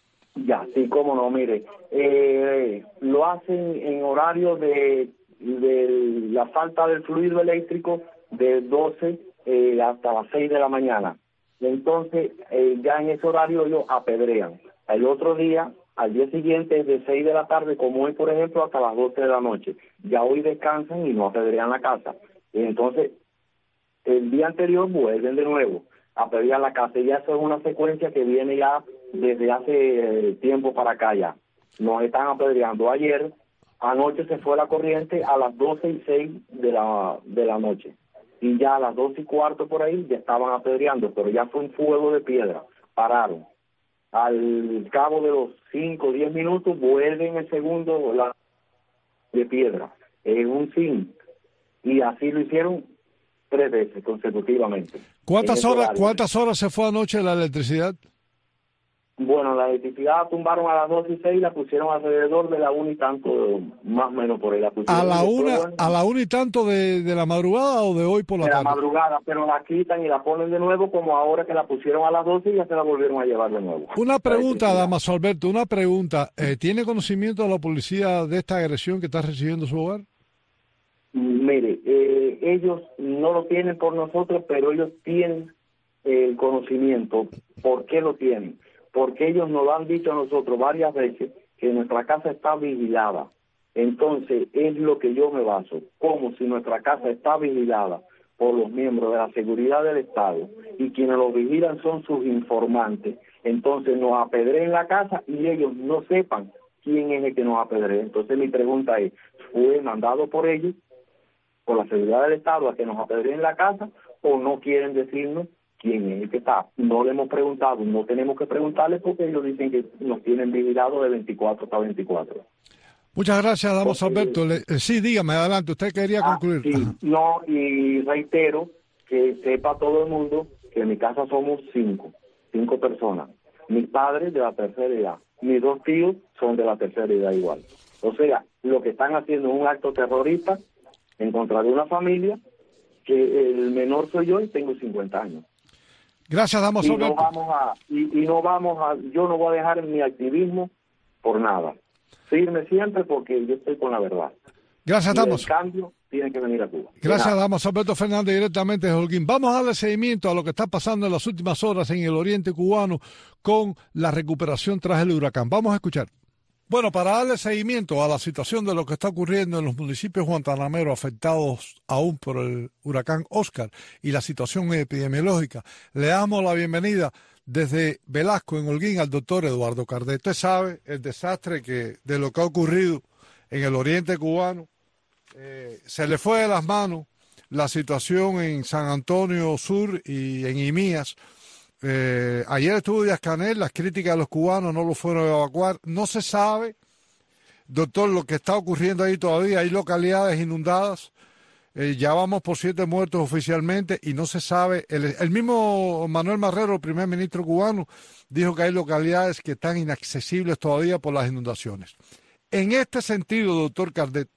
Speaker 7: Ya, sí, cómo no, mire, eh, lo hacen en horario de, de la falta del fluido eléctrico de doce eh, hasta las seis de la mañana. Entonces, eh, ya en ese horario ellos apedrean. El otro día, al día siguiente, es de seis de la tarde, como hoy, por ejemplo, hasta las doce de la noche. Ya hoy descansan y no apedrean la casa. Y entonces, el día anterior vuelven de nuevo a apedrear la casa. Y ya eso es una secuencia que viene ya desde hace tiempo para acá ya. Nos están apedreando. Ayer, anoche se fue la corriente a las doce y seis de la, de la noche. Y ya a las doce y cuarto por ahí ya estaban apedreando, pero ya fue un fuego de piedra. Pararon. Al cabo de los cinco o diez minutos vuelven el segundo la de piedra. Es un fin. Y así lo hicieron tres veces consecutivamente.
Speaker 5: ¿Cuántas horas, ¿Cuántas horas se fue anoche la electricidad?
Speaker 7: Bueno, la electricidad tumbaron a las dos y seis y la pusieron alrededor de la una y tanto, más o menos por ahí. La
Speaker 5: ¿A la una, bueno, a la una y tanto de, de la madrugada o de hoy por la
Speaker 7: de
Speaker 5: tarde?
Speaker 7: De la madrugada, pero la quitan y la ponen de nuevo, como ahora que la pusieron a las doce y ya se la volvieron a llevar de nuevo.
Speaker 5: Una pregunta, Damaso Alberto, una pregunta. Eh, ¿Tiene conocimiento de la policía de esta agresión que está recibiendo en su hogar?
Speaker 7: Mire, eh, ellos no lo tienen por nosotros, pero ellos tienen el eh, conocimiento. ¿Por qué lo tienen? Porque ellos nos lo han dicho a nosotros varias veces que nuestra casa está vigilada. Entonces, es lo que yo me baso, como si nuestra casa está vigilada por los miembros de la seguridad del Estado y quienes lo vigilan son sus informantes. Entonces, nos apedreen la casa y ellos no sepan quién es el que nos apedrea. Entonces, mi pregunta es, ¿fue mandado por ellos, por la seguridad del Estado, a que nos apedreen la casa o no quieren decirnos quién es el que está? No le hemos preguntado, no tenemos que preguntarle porque ellos dicen que nos tienen vigilados de veinticuatro hasta veinticuatro.
Speaker 5: Muchas gracias, Damaso Alberto. Le, eh, sí, dígame, adelante, usted quería
Speaker 7: ah,
Speaker 5: concluir.
Speaker 7: Sí, no, y reitero que sepa todo el mundo que en mi casa somos cinco, cinco personas. Mis padres de la tercera edad, mis dos tíos son de la tercera edad igual. O sea, lo que están haciendo es un acto terrorista en contra de una familia, que el menor soy yo y tengo cincuenta años.
Speaker 5: Gracias, Damaso
Speaker 7: y
Speaker 5: Alberto.
Speaker 7: No vamos a, y, y no vamos a, yo no voy a dejar mi activismo por nada. Firme siempre porque yo estoy con la verdad.
Speaker 5: Gracias, Damaso.
Speaker 7: El cambio tiene que venir a Cuba.
Speaker 5: Gracias, Damaso Alberto Fernández, directamente de Holguín. Vamos a darle seguimiento a lo que está pasando en las últimas horas en el oriente cubano con la recuperación tras el huracán. Vamos a escuchar. Bueno, para darle seguimiento a la situación de lo que está ocurriendo en los municipios guantanameros afectados aún por el huracán Oscar y la situación epidemiológica, le damos la bienvenida desde Velasco, en Holguín, al doctor Eduardo Cardet. Usted sabe el desastre que de lo que ha ocurrido en el oriente cubano. Eh, se le fue de las manos la situación en San Antonio Sur y en Imías. Eh, ayer estuvo Díaz Canel, las críticas de los cubanos no lo fueron a evacuar. No se sabe, doctor, lo que está ocurriendo ahí todavía. Hay localidades inundadas, eh, ya vamos por siete muertos oficialmente y no se sabe. El, el mismo Manuel Marrero, el primer ministro cubano, dijo que hay localidades que están inaccesibles todavía por las inundaciones. En este sentido, doctor Cardet,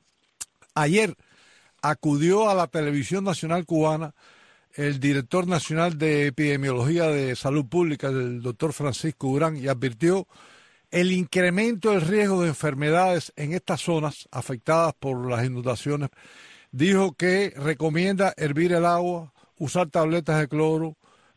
Speaker 5: ayer acudió a la Televisión Nacional Cubana el director nacional de Epidemiología de Salud Pública, el doctor Francisco Durán, y advirtió el incremento del riesgo de enfermedades en estas zonas afectadas por las inundaciones. Dijo que recomienda hervir el agua, usar tabletas de cloro,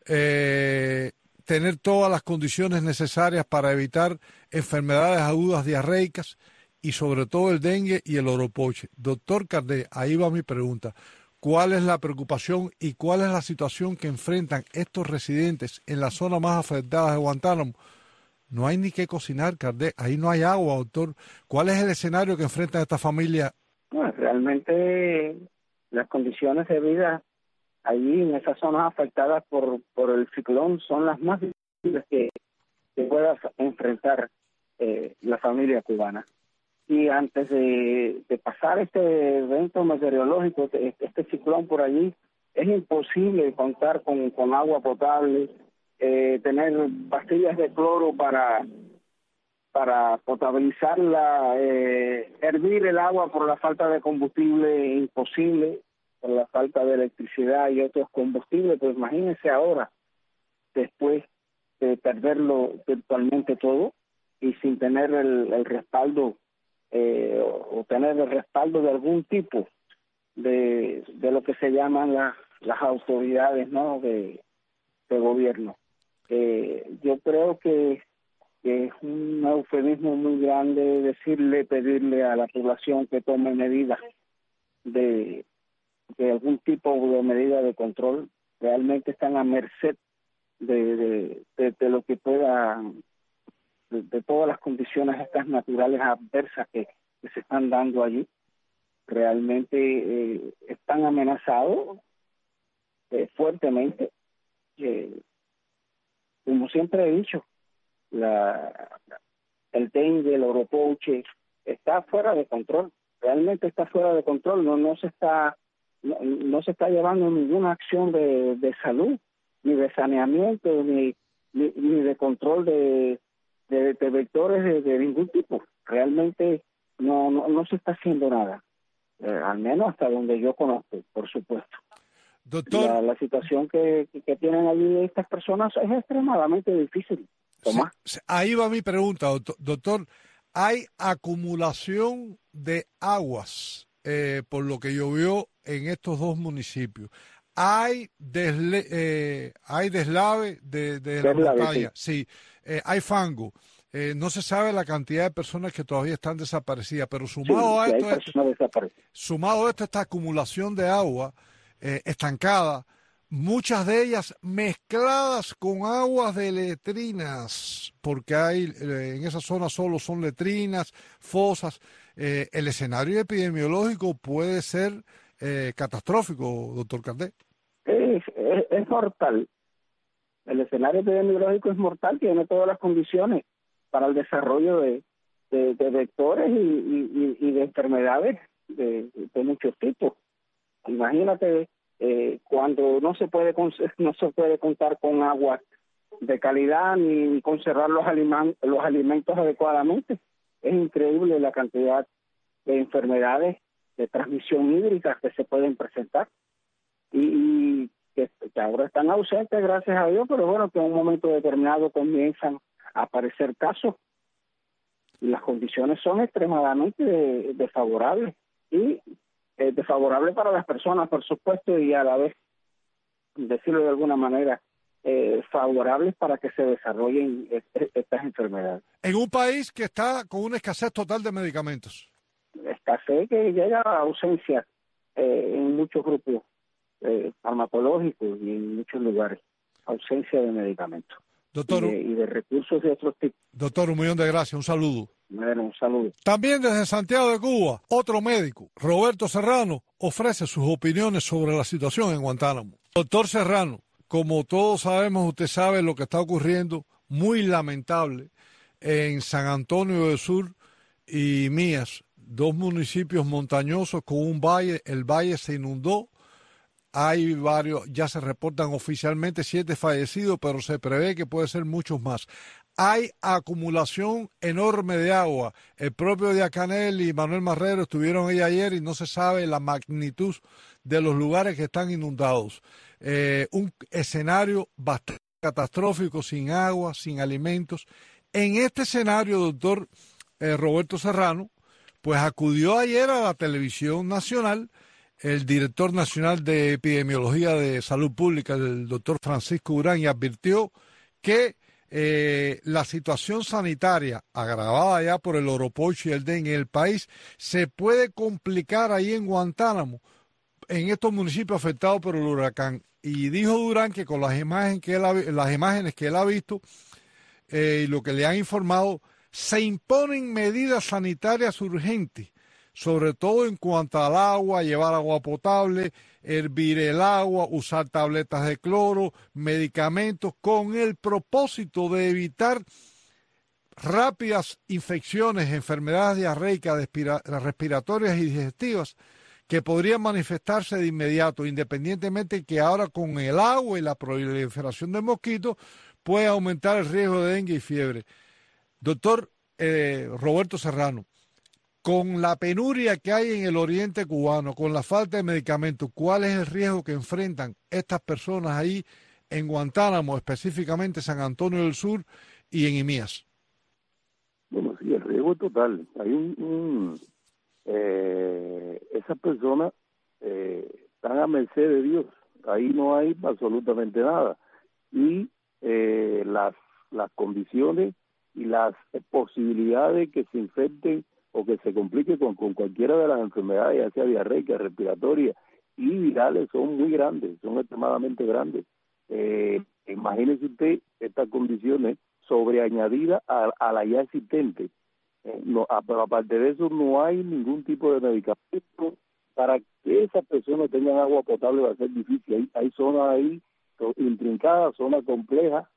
Speaker 5: eh, tener todas las condiciones necesarias para evitar enfermedades agudas diarreicas y sobre todo el dengue y el oropoche. Doctor Cardet, ahí va mi pregunta. ¿Cuál es la preocupación y cuál es la situación que enfrentan estos residentes en la zona más afectada de Guantánamo? No hay ni qué cocinar, Cardet, ahí no hay agua, doctor. ¿Cuál es el escenario que enfrentan esta familia?
Speaker 8: Bueno, realmente las condiciones de vida allí en esas zonas afectadas por, por el ciclón son las más difíciles que, que pueda enfrentar eh, la familia cubana. Y antes de, de pasar este evento meteorológico, este, este ciclón por allí, es imposible contar con, con agua potable, eh, tener pastillas de cloro para, para potabilizarla, eh, hervir el agua por la falta de combustible, imposible, por la falta de electricidad y otros combustibles. Pues imagínense ahora, después de perderlo virtualmente todo, y sin tener el, el respaldo eh, o tener el respaldo de algún tipo de, de lo que se llaman la, las autoridades, ¿no?, de, de gobierno. Eh, yo creo que, que es un eufemismo muy grande decirle, pedirle a la población que tome medidas de, de algún tipo de medida de control. Realmente están a merced de, de, de, de lo que pueda, de, de todas las condiciones estas naturales adversas que, que se están dando allí. Realmente eh, están amenazados eh, fuertemente. Eh, como siempre he dicho, la, el dengue, el oropoche, está fuera de control. Realmente está fuera de control. No, no se está, no, no se está llevando ninguna acción de, de salud, ni de saneamiento, ni, ni, ni de control de, de, de vectores de, de ningún tipo. Realmente no, no, no se está haciendo nada. Eh, al menos hasta donde yo conozco, por supuesto.
Speaker 5: Doctor,
Speaker 8: la, la situación que, que tienen allí estas personas es extremadamente difícil. Tomás.
Speaker 5: Sí, ahí va mi pregunta, doctor. doctor ¿hay acumulación de aguas eh, por lo que llovió en estos dos municipios? ¿Hay, desle, eh, hay deslave de, de la
Speaker 8: deslave,
Speaker 5: montaña?
Speaker 8: Sí,
Speaker 5: sí. Eh, hay fango. Eh, no se sabe la cantidad de personas que todavía están desaparecidas, pero sumado
Speaker 8: sí,
Speaker 5: a esto,
Speaker 8: esto
Speaker 5: sumado a esto, esta acumulación de agua eh, estancada, muchas de ellas mezcladas con aguas de letrinas, porque hay eh, en esa zona solo son letrinas, fosas. Eh, el escenario epidemiológico puede ser eh, catastrófico, doctor Cardé.
Speaker 8: Es, es, es mortal. El escenario epidemiológico es mortal, tiene todas las condiciones para el desarrollo de, de, de vectores y, y, y de enfermedades de, de muchos tipos. Imagínate eh, cuando no se puede no se puede contar con agua de calidad ni conservar los alimentos los alimentos adecuadamente. Es increíble la cantidad de enfermedades de transmisión hídrica que se pueden presentar y, y que, que ahora están ausentes, gracias a Dios, pero bueno, que en un momento determinado comienzan a aparecer casos y las condiciones son extremadamente desfavorables y eh, desfavorables para las personas, por supuesto, y a la vez, decirlo de alguna manera, eh, favorables para que se desarrollen est- estas enfermedades.
Speaker 5: En un país que está con una escasez total de medicamentos.
Speaker 8: Escasez que llega a ausencia eh, en muchos grupos eh, farmacológicos y en muchos lugares, ausencia de medicamentos.
Speaker 5: Doctor,
Speaker 8: y, de, y de recursos de otros tipos.
Speaker 5: Doctor, un millón de gracias, un saludo.
Speaker 8: Bueno, un saludo.
Speaker 5: También desde Santiago de Cuba, otro médico, Roberto Serrano, ofrece sus opiniones sobre la situación en Guantánamo. Doctor Serrano, como todos sabemos, usted sabe lo que está ocurriendo, muy lamentable, en San Antonio del Sur y Mías, dos municipios montañosos con un valle, el valle se inundó. Hay varios, ya se reportan oficialmente siete fallecidos, pero se prevé que puede ser muchos más. Hay acumulación enorme de agua. El propio Diacanel y Manuel Marrero estuvieron ahí ayer y no se sabe la magnitud de los lugares que están inundados. Eh, un escenario bastante catastrófico, sin agua, sin alimentos. En este escenario, doctor eh, Roberto Serrano, pues acudió ayer a la televisión nacional el director nacional de Epidemiología de Salud Pública, el doctor Francisco Durán, y advirtió que eh, la situación sanitaria agravada ya por el oropocho y el dengue en el país se puede complicar ahí en Guantánamo, en estos municipios afectados por el huracán. Y dijo Durán que con las imágenes que él ha, las imágenes que él ha visto eh, y lo que le han informado, se imponen medidas sanitarias urgentes, sobre todo en cuanto al agua, llevar agua potable, hervir el agua, usar tabletas de cloro, medicamentos, con el propósito de evitar rápidas infecciones, enfermedades diarreicas, respiratorias y digestivas que podrían manifestarse de inmediato, independientemente que ahora con el agua y la proliferación de mosquitos puede aumentar el riesgo de dengue y fiebre. Doctor eh, Roberto Serrano, con la penuria que hay en el oriente cubano, con la falta de medicamentos, ¿cuál es el riesgo que enfrentan estas personas ahí en Guantánamo, específicamente San Antonio del Sur y en Imías?
Speaker 9: Bueno, sí, el riesgo es total. Hay un, un eh, esas personas eh, están a merced de Dios. Ahí no hay absolutamente nada. Y eh, las las condiciones y las posibilidades que se infecten o que se complique con, con cualquiera de las enfermedades, ya sea diarreica, respiratoria y virales, son muy grandes, son extremadamente grandes. Eh, imagínese usted estas condiciones sobreañadidas a, a la ya existente. Eh, no, a, pero aparte de eso, no hay ningún tipo de medicamento para que esas personas tengan agua potable. Va a ser difícil. Hay, hay zonas ahí intrincadas, zonas complejas,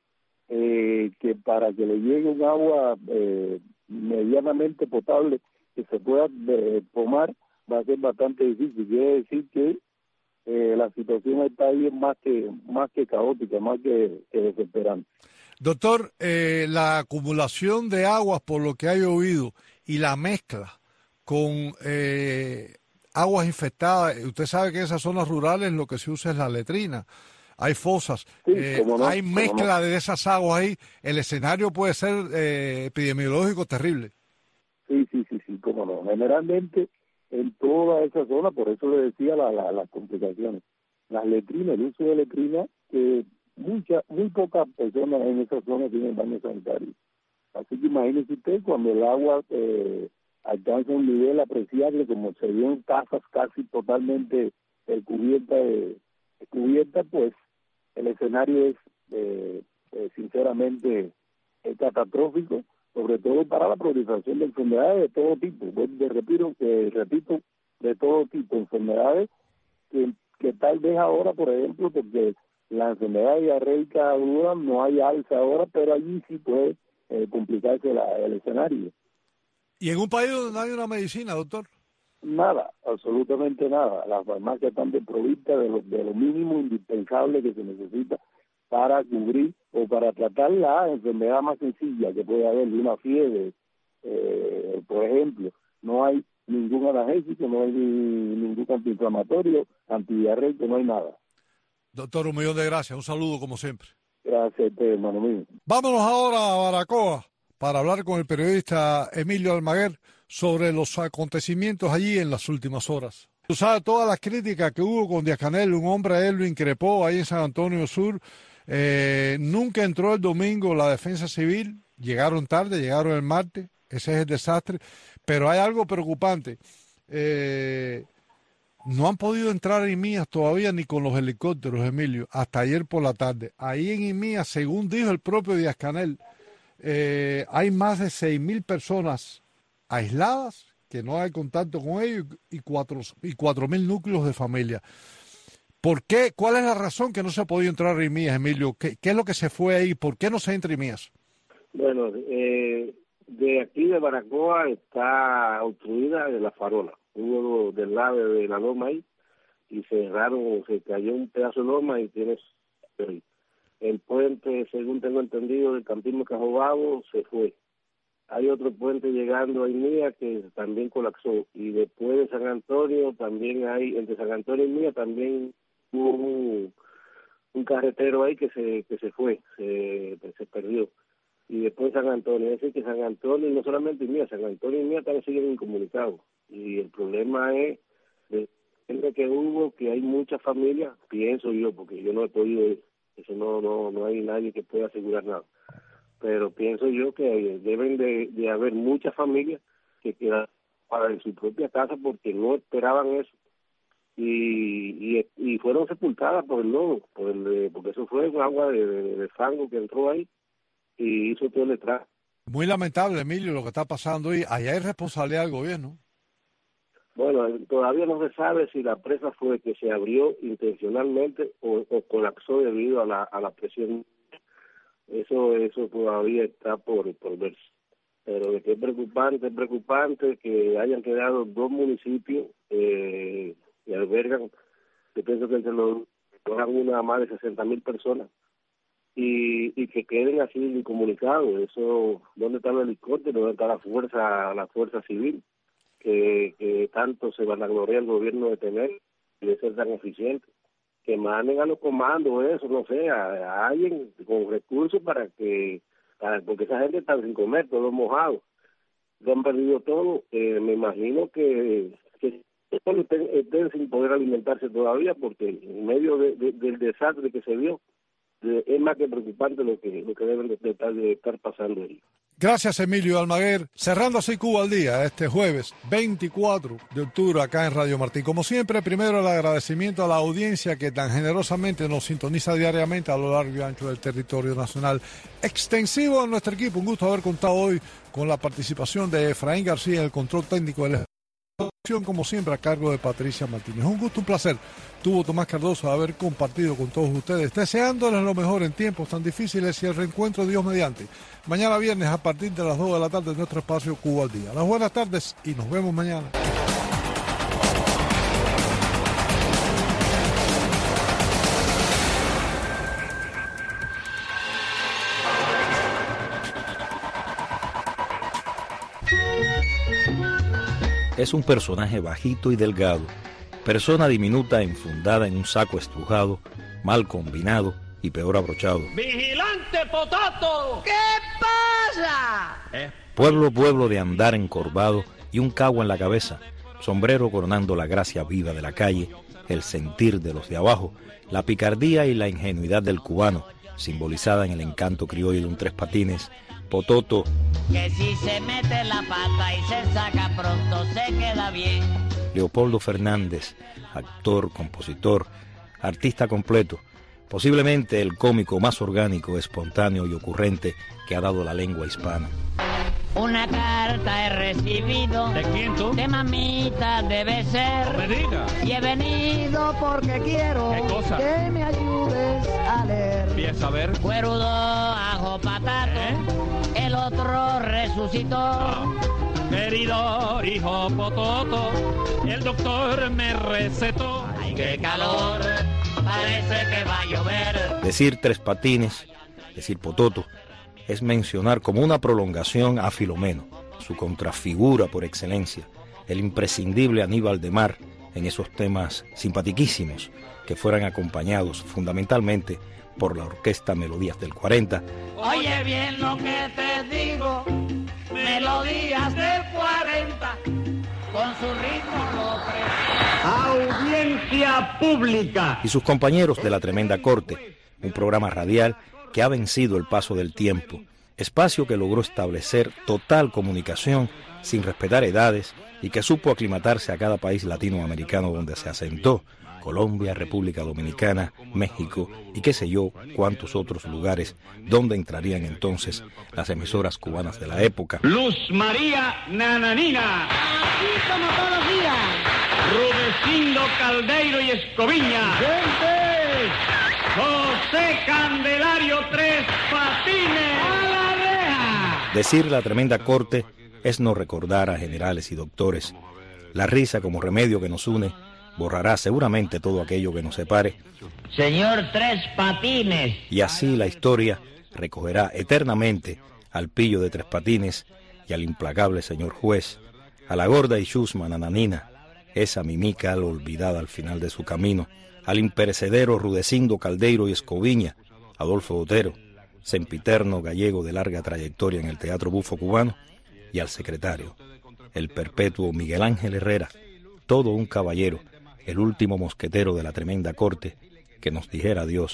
Speaker 9: eh, que para que le llegue un agua eh, medianamente potable que se pueda eh, tomar va a ser bastante difícil. Quiere decir que eh, la situación está ahí más que más que caótica, más que, que desesperante.
Speaker 5: Doctor, eh, la acumulación de aguas por lo que ha llovido y la mezcla con eh, aguas infectadas, usted sabe que en esas zonas rurales lo que se usa es la letrina. Hay fosas, sí, eh, no, hay mezcla no. de esas aguas ahí, el escenario puede ser eh, epidemiológico terrible.
Speaker 9: Sí, sí, sí, sí, cómo no. Generalmente en toda esa zona, por eso le decía las la, la complicaciones. Las letrinas, el uso de letrinas, que muchas, muy pocas personas en esa zona tienen baños sanitarios. Así que imagínese usted cuando el agua eh, alcanza un nivel apreciable, como se vio en casas casi totalmente eh, cubiertas, eh, cubierta, pues el escenario es eh, eh, sinceramente eh, catastrófico, sobre todo para la proliferación de enfermedades de todo tipo. Bueno, de, repito, eh, repito, de todo tipo, enfermedades que, que tal vez ahora, por ejemplo, porque la enfermedad diarreica aguda no hay alza ahora, pero allí sí puede eh, complicarse la, el escenario.
Speaker 5: ¿Y en un país donde no hay una medicina, doctor?
Speaker 9: Nada, absolutamente nada. Las farmacias están desprovistas de lo, de lo mínimo indispensable que se necesita para cubrir o para tratar la enfermedad más sencilla que puede haber, de una fiebre, eh, por ejemplo. No hay ningún analgésico, no hay ni, ningún antiinflamatorio, antidiarreico, no hay nada.
Speaker 5: Doctor, un millón de gracias. Un saludo como siempre.
Speaker 9: Gracias, hermano mío.
Speaker 5: Vámonos ahora a Baracoa para hablar con el periodista Emilio Almaguer sobre los acontecimientos allí en las últimas horas. Tú sabes todas las críticas que hubo con Díaz-Canel, un hombre a él lo increpó ahí en San Antonio Sur. Eh, nunca entró el domingo la defensa civil, llegaron tarde, llegaron el martes, ese es el desastre. Pero hay algo preocupante. Eh, no han podido entrar en Imías todavía ni con los helicópteros, Emilio, hasta ayer por la tarde. Ahí en Imías, según dijo el propio Díaz-Canel, eh, hay más de seis mil personas aisladas, que no hay contacto con ellos, y cuatro y cuatro mil núcleos de familia. ¿Por qué? ¿Cuál es la razón que no se ha podido entrar a Imías, Emilio? ¿Qué, qué es lo que se fue ahí? ¿Por qué no se entra a Imías?
Speaker 17: Bueno, eh, de aquí de Baracoa está obstruida de la farola. Hubo del lado de la loma ahí y cerraron, se cayó un pedazo de loma y tienes el, el puente, según tengo entendido, del Campismo Cajobabo se fue. Hay otro puente llegando a Imías que también colapsó, y después de San Antonio también hay, entre San Antonio y Imías también hubo un, un carretero ahí que se que se fue, se, se perdió. Y después San Antonio, es decir que San Antonio, y no solamente Imías, San Antonio y Imías también siguen incomunicados. Y el problema es de, de que hubo, que hay muchas familias, pienso yo, porque yo no he podido ir, eso no, no, no hay nadie que pueda asegurar nada. Pero pienso yo que deben de, de haber muchas familias que quedan para en su propia casa porque no esperaban eso y y, y fueron sepultadas por el lodo, por el, porque eso fue un agua de, de, de fango que entró ahí y hizo todo el estrago.
Speaker 5: Muy lamentable, Emilio, lo que está pasando ahí. Allá hay responsabilidad del gobierno.
Speaker 17: Bueno, todavía no se sabe si la presa fue que se abrió intencionalmente o, o colapsó debido a la, a la presión. Eso eso todavía está por, por verse. Pero de que es preocupante, es preocupante que hayan quedado dos municipios eh, que albergan, yo pienso que entre los hagan una más de sesenta mil personas y, y que queden así incomunicados. Eso, ¿dónde está el helicóptero? ¿Dónde está la fuerza, la fuerza civil? Que, que tanto se vanagloria el gobierno de tener y de ser tan eficiente. Que manden a los comandos, eso, no sé, a, a alguien con recursos para que, para, porque esa gente está sin comer, todos mojados, lo han perdido todo. Eh, me imagino que, que estén, estén sin poder alimentarse todavía, porque en medio de, de, del desastre que se vio, de, es más que preocupante lo que lo que deben de, de, estar, de estar pasando ahí.
Speaker 5: Gracias, Emilio Almaguer. Cerrando así Cuba al Día, este jueves veinticuatro de octubre acá en Radio Martí. Como siempre, primero el agradecimiento a la audiencia que tan generosamente nos sintoniza diariamente a lo largo y ancho del territorio nacional. Extensivo a nuestro equipo. Un gusto haber contado hoy con la participación de Efraín García en el control técnico de la producción, como siempre, a cargo de Patricia Martínez. Un gusto, un placer. Tuvo Tomás Cardoso haber compartido con todos ustedes, deseándoles lo mejor en tiempos tan difíciles y el reencuentro Dios mediante. Mañana viernes a partir de las dos de la tarde en nuestro espacio Cuba al Día. Las buenas tardes y nos vemos mañana.
Speaker 18: Es un personaje bajito y delgado, persona diminuta enfundada en un saco estrujado, mal combinado y peor abrochado.
Speaker 13: ¡Vigilante Potato! ¿Qué pasa?
Speaker 18: Eh. Pueblo, pueblo de andar encorvado y un cagua en la cabeza, sombrero coronando la gracia viva de la calle, el sentir de los de abajo, la picardía y la ingenuidad del cubano, simbolizada en el encanto criollo de un tres patines. Pototo,
Speaker 19: que si se mete la pata y se saca pronto se queda bien.
Speaker 18: Leopoldo Fernández, actor, compositor, artista completo, posiblemente el cómico más orgánico, espontáneo y ocurrente que ha dado la lengua hispana.
Speaker 19: Una carta he recibido.
Speaker 13: ¿De quién tú?
Speaker 19: De mamita debe ser.
Speaker 13: No me diga.
Speaker 19: Y he venido porque quiero
Speaker 13: ¿Qué cosa?
Speaker 19: Que me ayudes a leer.
Speaker 13: Empieza a ver.
Speaker 19: Cuerudo, ajo, patato. ¿Eh? El otro resucitó.
Speaker 13: Ah. Querido hijo Pototo, el doctor me recetó.
Speaker 19: Ay, qué calor, parece que va a llover.
Speaker 18: Decir tres patines, decir Pototo, es mencionar como una prolongación a Filomeno, su contrafigura por excelencia, el imprescindible Aníbal de Mar en esos temas simpatiquísimos que fueran acompañados fundamentalmente por la orquesta Melodías del cuarenta.
Speaker 19: Oye bien lo que te digo, Melodías del cuarenta, con su ritmo lo pre...
Speaker 13: Audiencia pública.
Speaker 18: Y sus compañeros de La Tremenda Corte, un programa radial que ha vencido el paso del tiempo, espacio que logró establecer total comunicación sin respetar edades y que supo aclimatarse a cada país latinoamericano donde se asentó, Colombia, República Dominicana, México y qué sé yo cuántos otros lugares donde entrarían entonces las emisoras cubanas de la época.
Speaker 13: Luz María Nananina.
Speaker 19: Así como todos los días.
Speaker 13: Rudecindo Caldeiro y Escoviña.
Speaker 19: ¡Gente!
Speaker 13: José Candelario Tres Patines. ¡A la reja!
Speaker 18: Decir La Tremenda Corte es no recordar a generales y doctores. La risa como remedio que nos une borrará seguramente todo aquello que nos separe.
Speaker 19: Señor Tres Patines.
Speaker 18: Y así la historia recogerá eternamente al pillo de Tres Patines y al implacable señor juez, a la gorda y chusma Nananina, esa mimica al olvidada al final de su camino, al imperecedero Rudecindo Caldeiro y Escoviña, Adolfo Otero, sempiterno gallego de larga trayectoria en el teatro bufo cubano, y al secretario, el perpetuo Miguel Ángel Herrera, todo un caballero, el último mosquetero de La Tremenda Corte, que nos dijera adiós.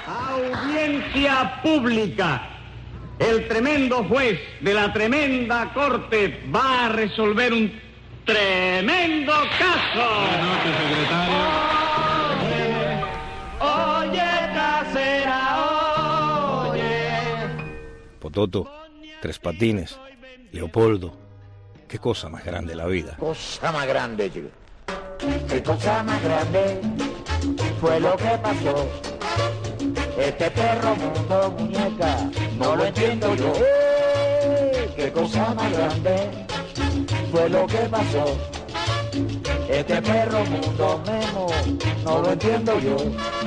Speaker 13: Audiencia pública. El tremendo juez de La Tremenda Corte va a resolver un tremendo caso. Buenas noches, secretario.
Speaker 19: Oye, oye, casera, oye.
Speaker 18: Pototo, Tres Patines, Leopoldo, qué cosa más grande la vida.
Speaker 20: Cosa más grande, chico. Qué cosa más grande fue lo que pasó. Este perro mundo, muñeca, no lo entiendo yo. ¡Eh! Qué cosa más grande fue lo que pasó. Este perro mundo, Memo, no lo entiendo yo.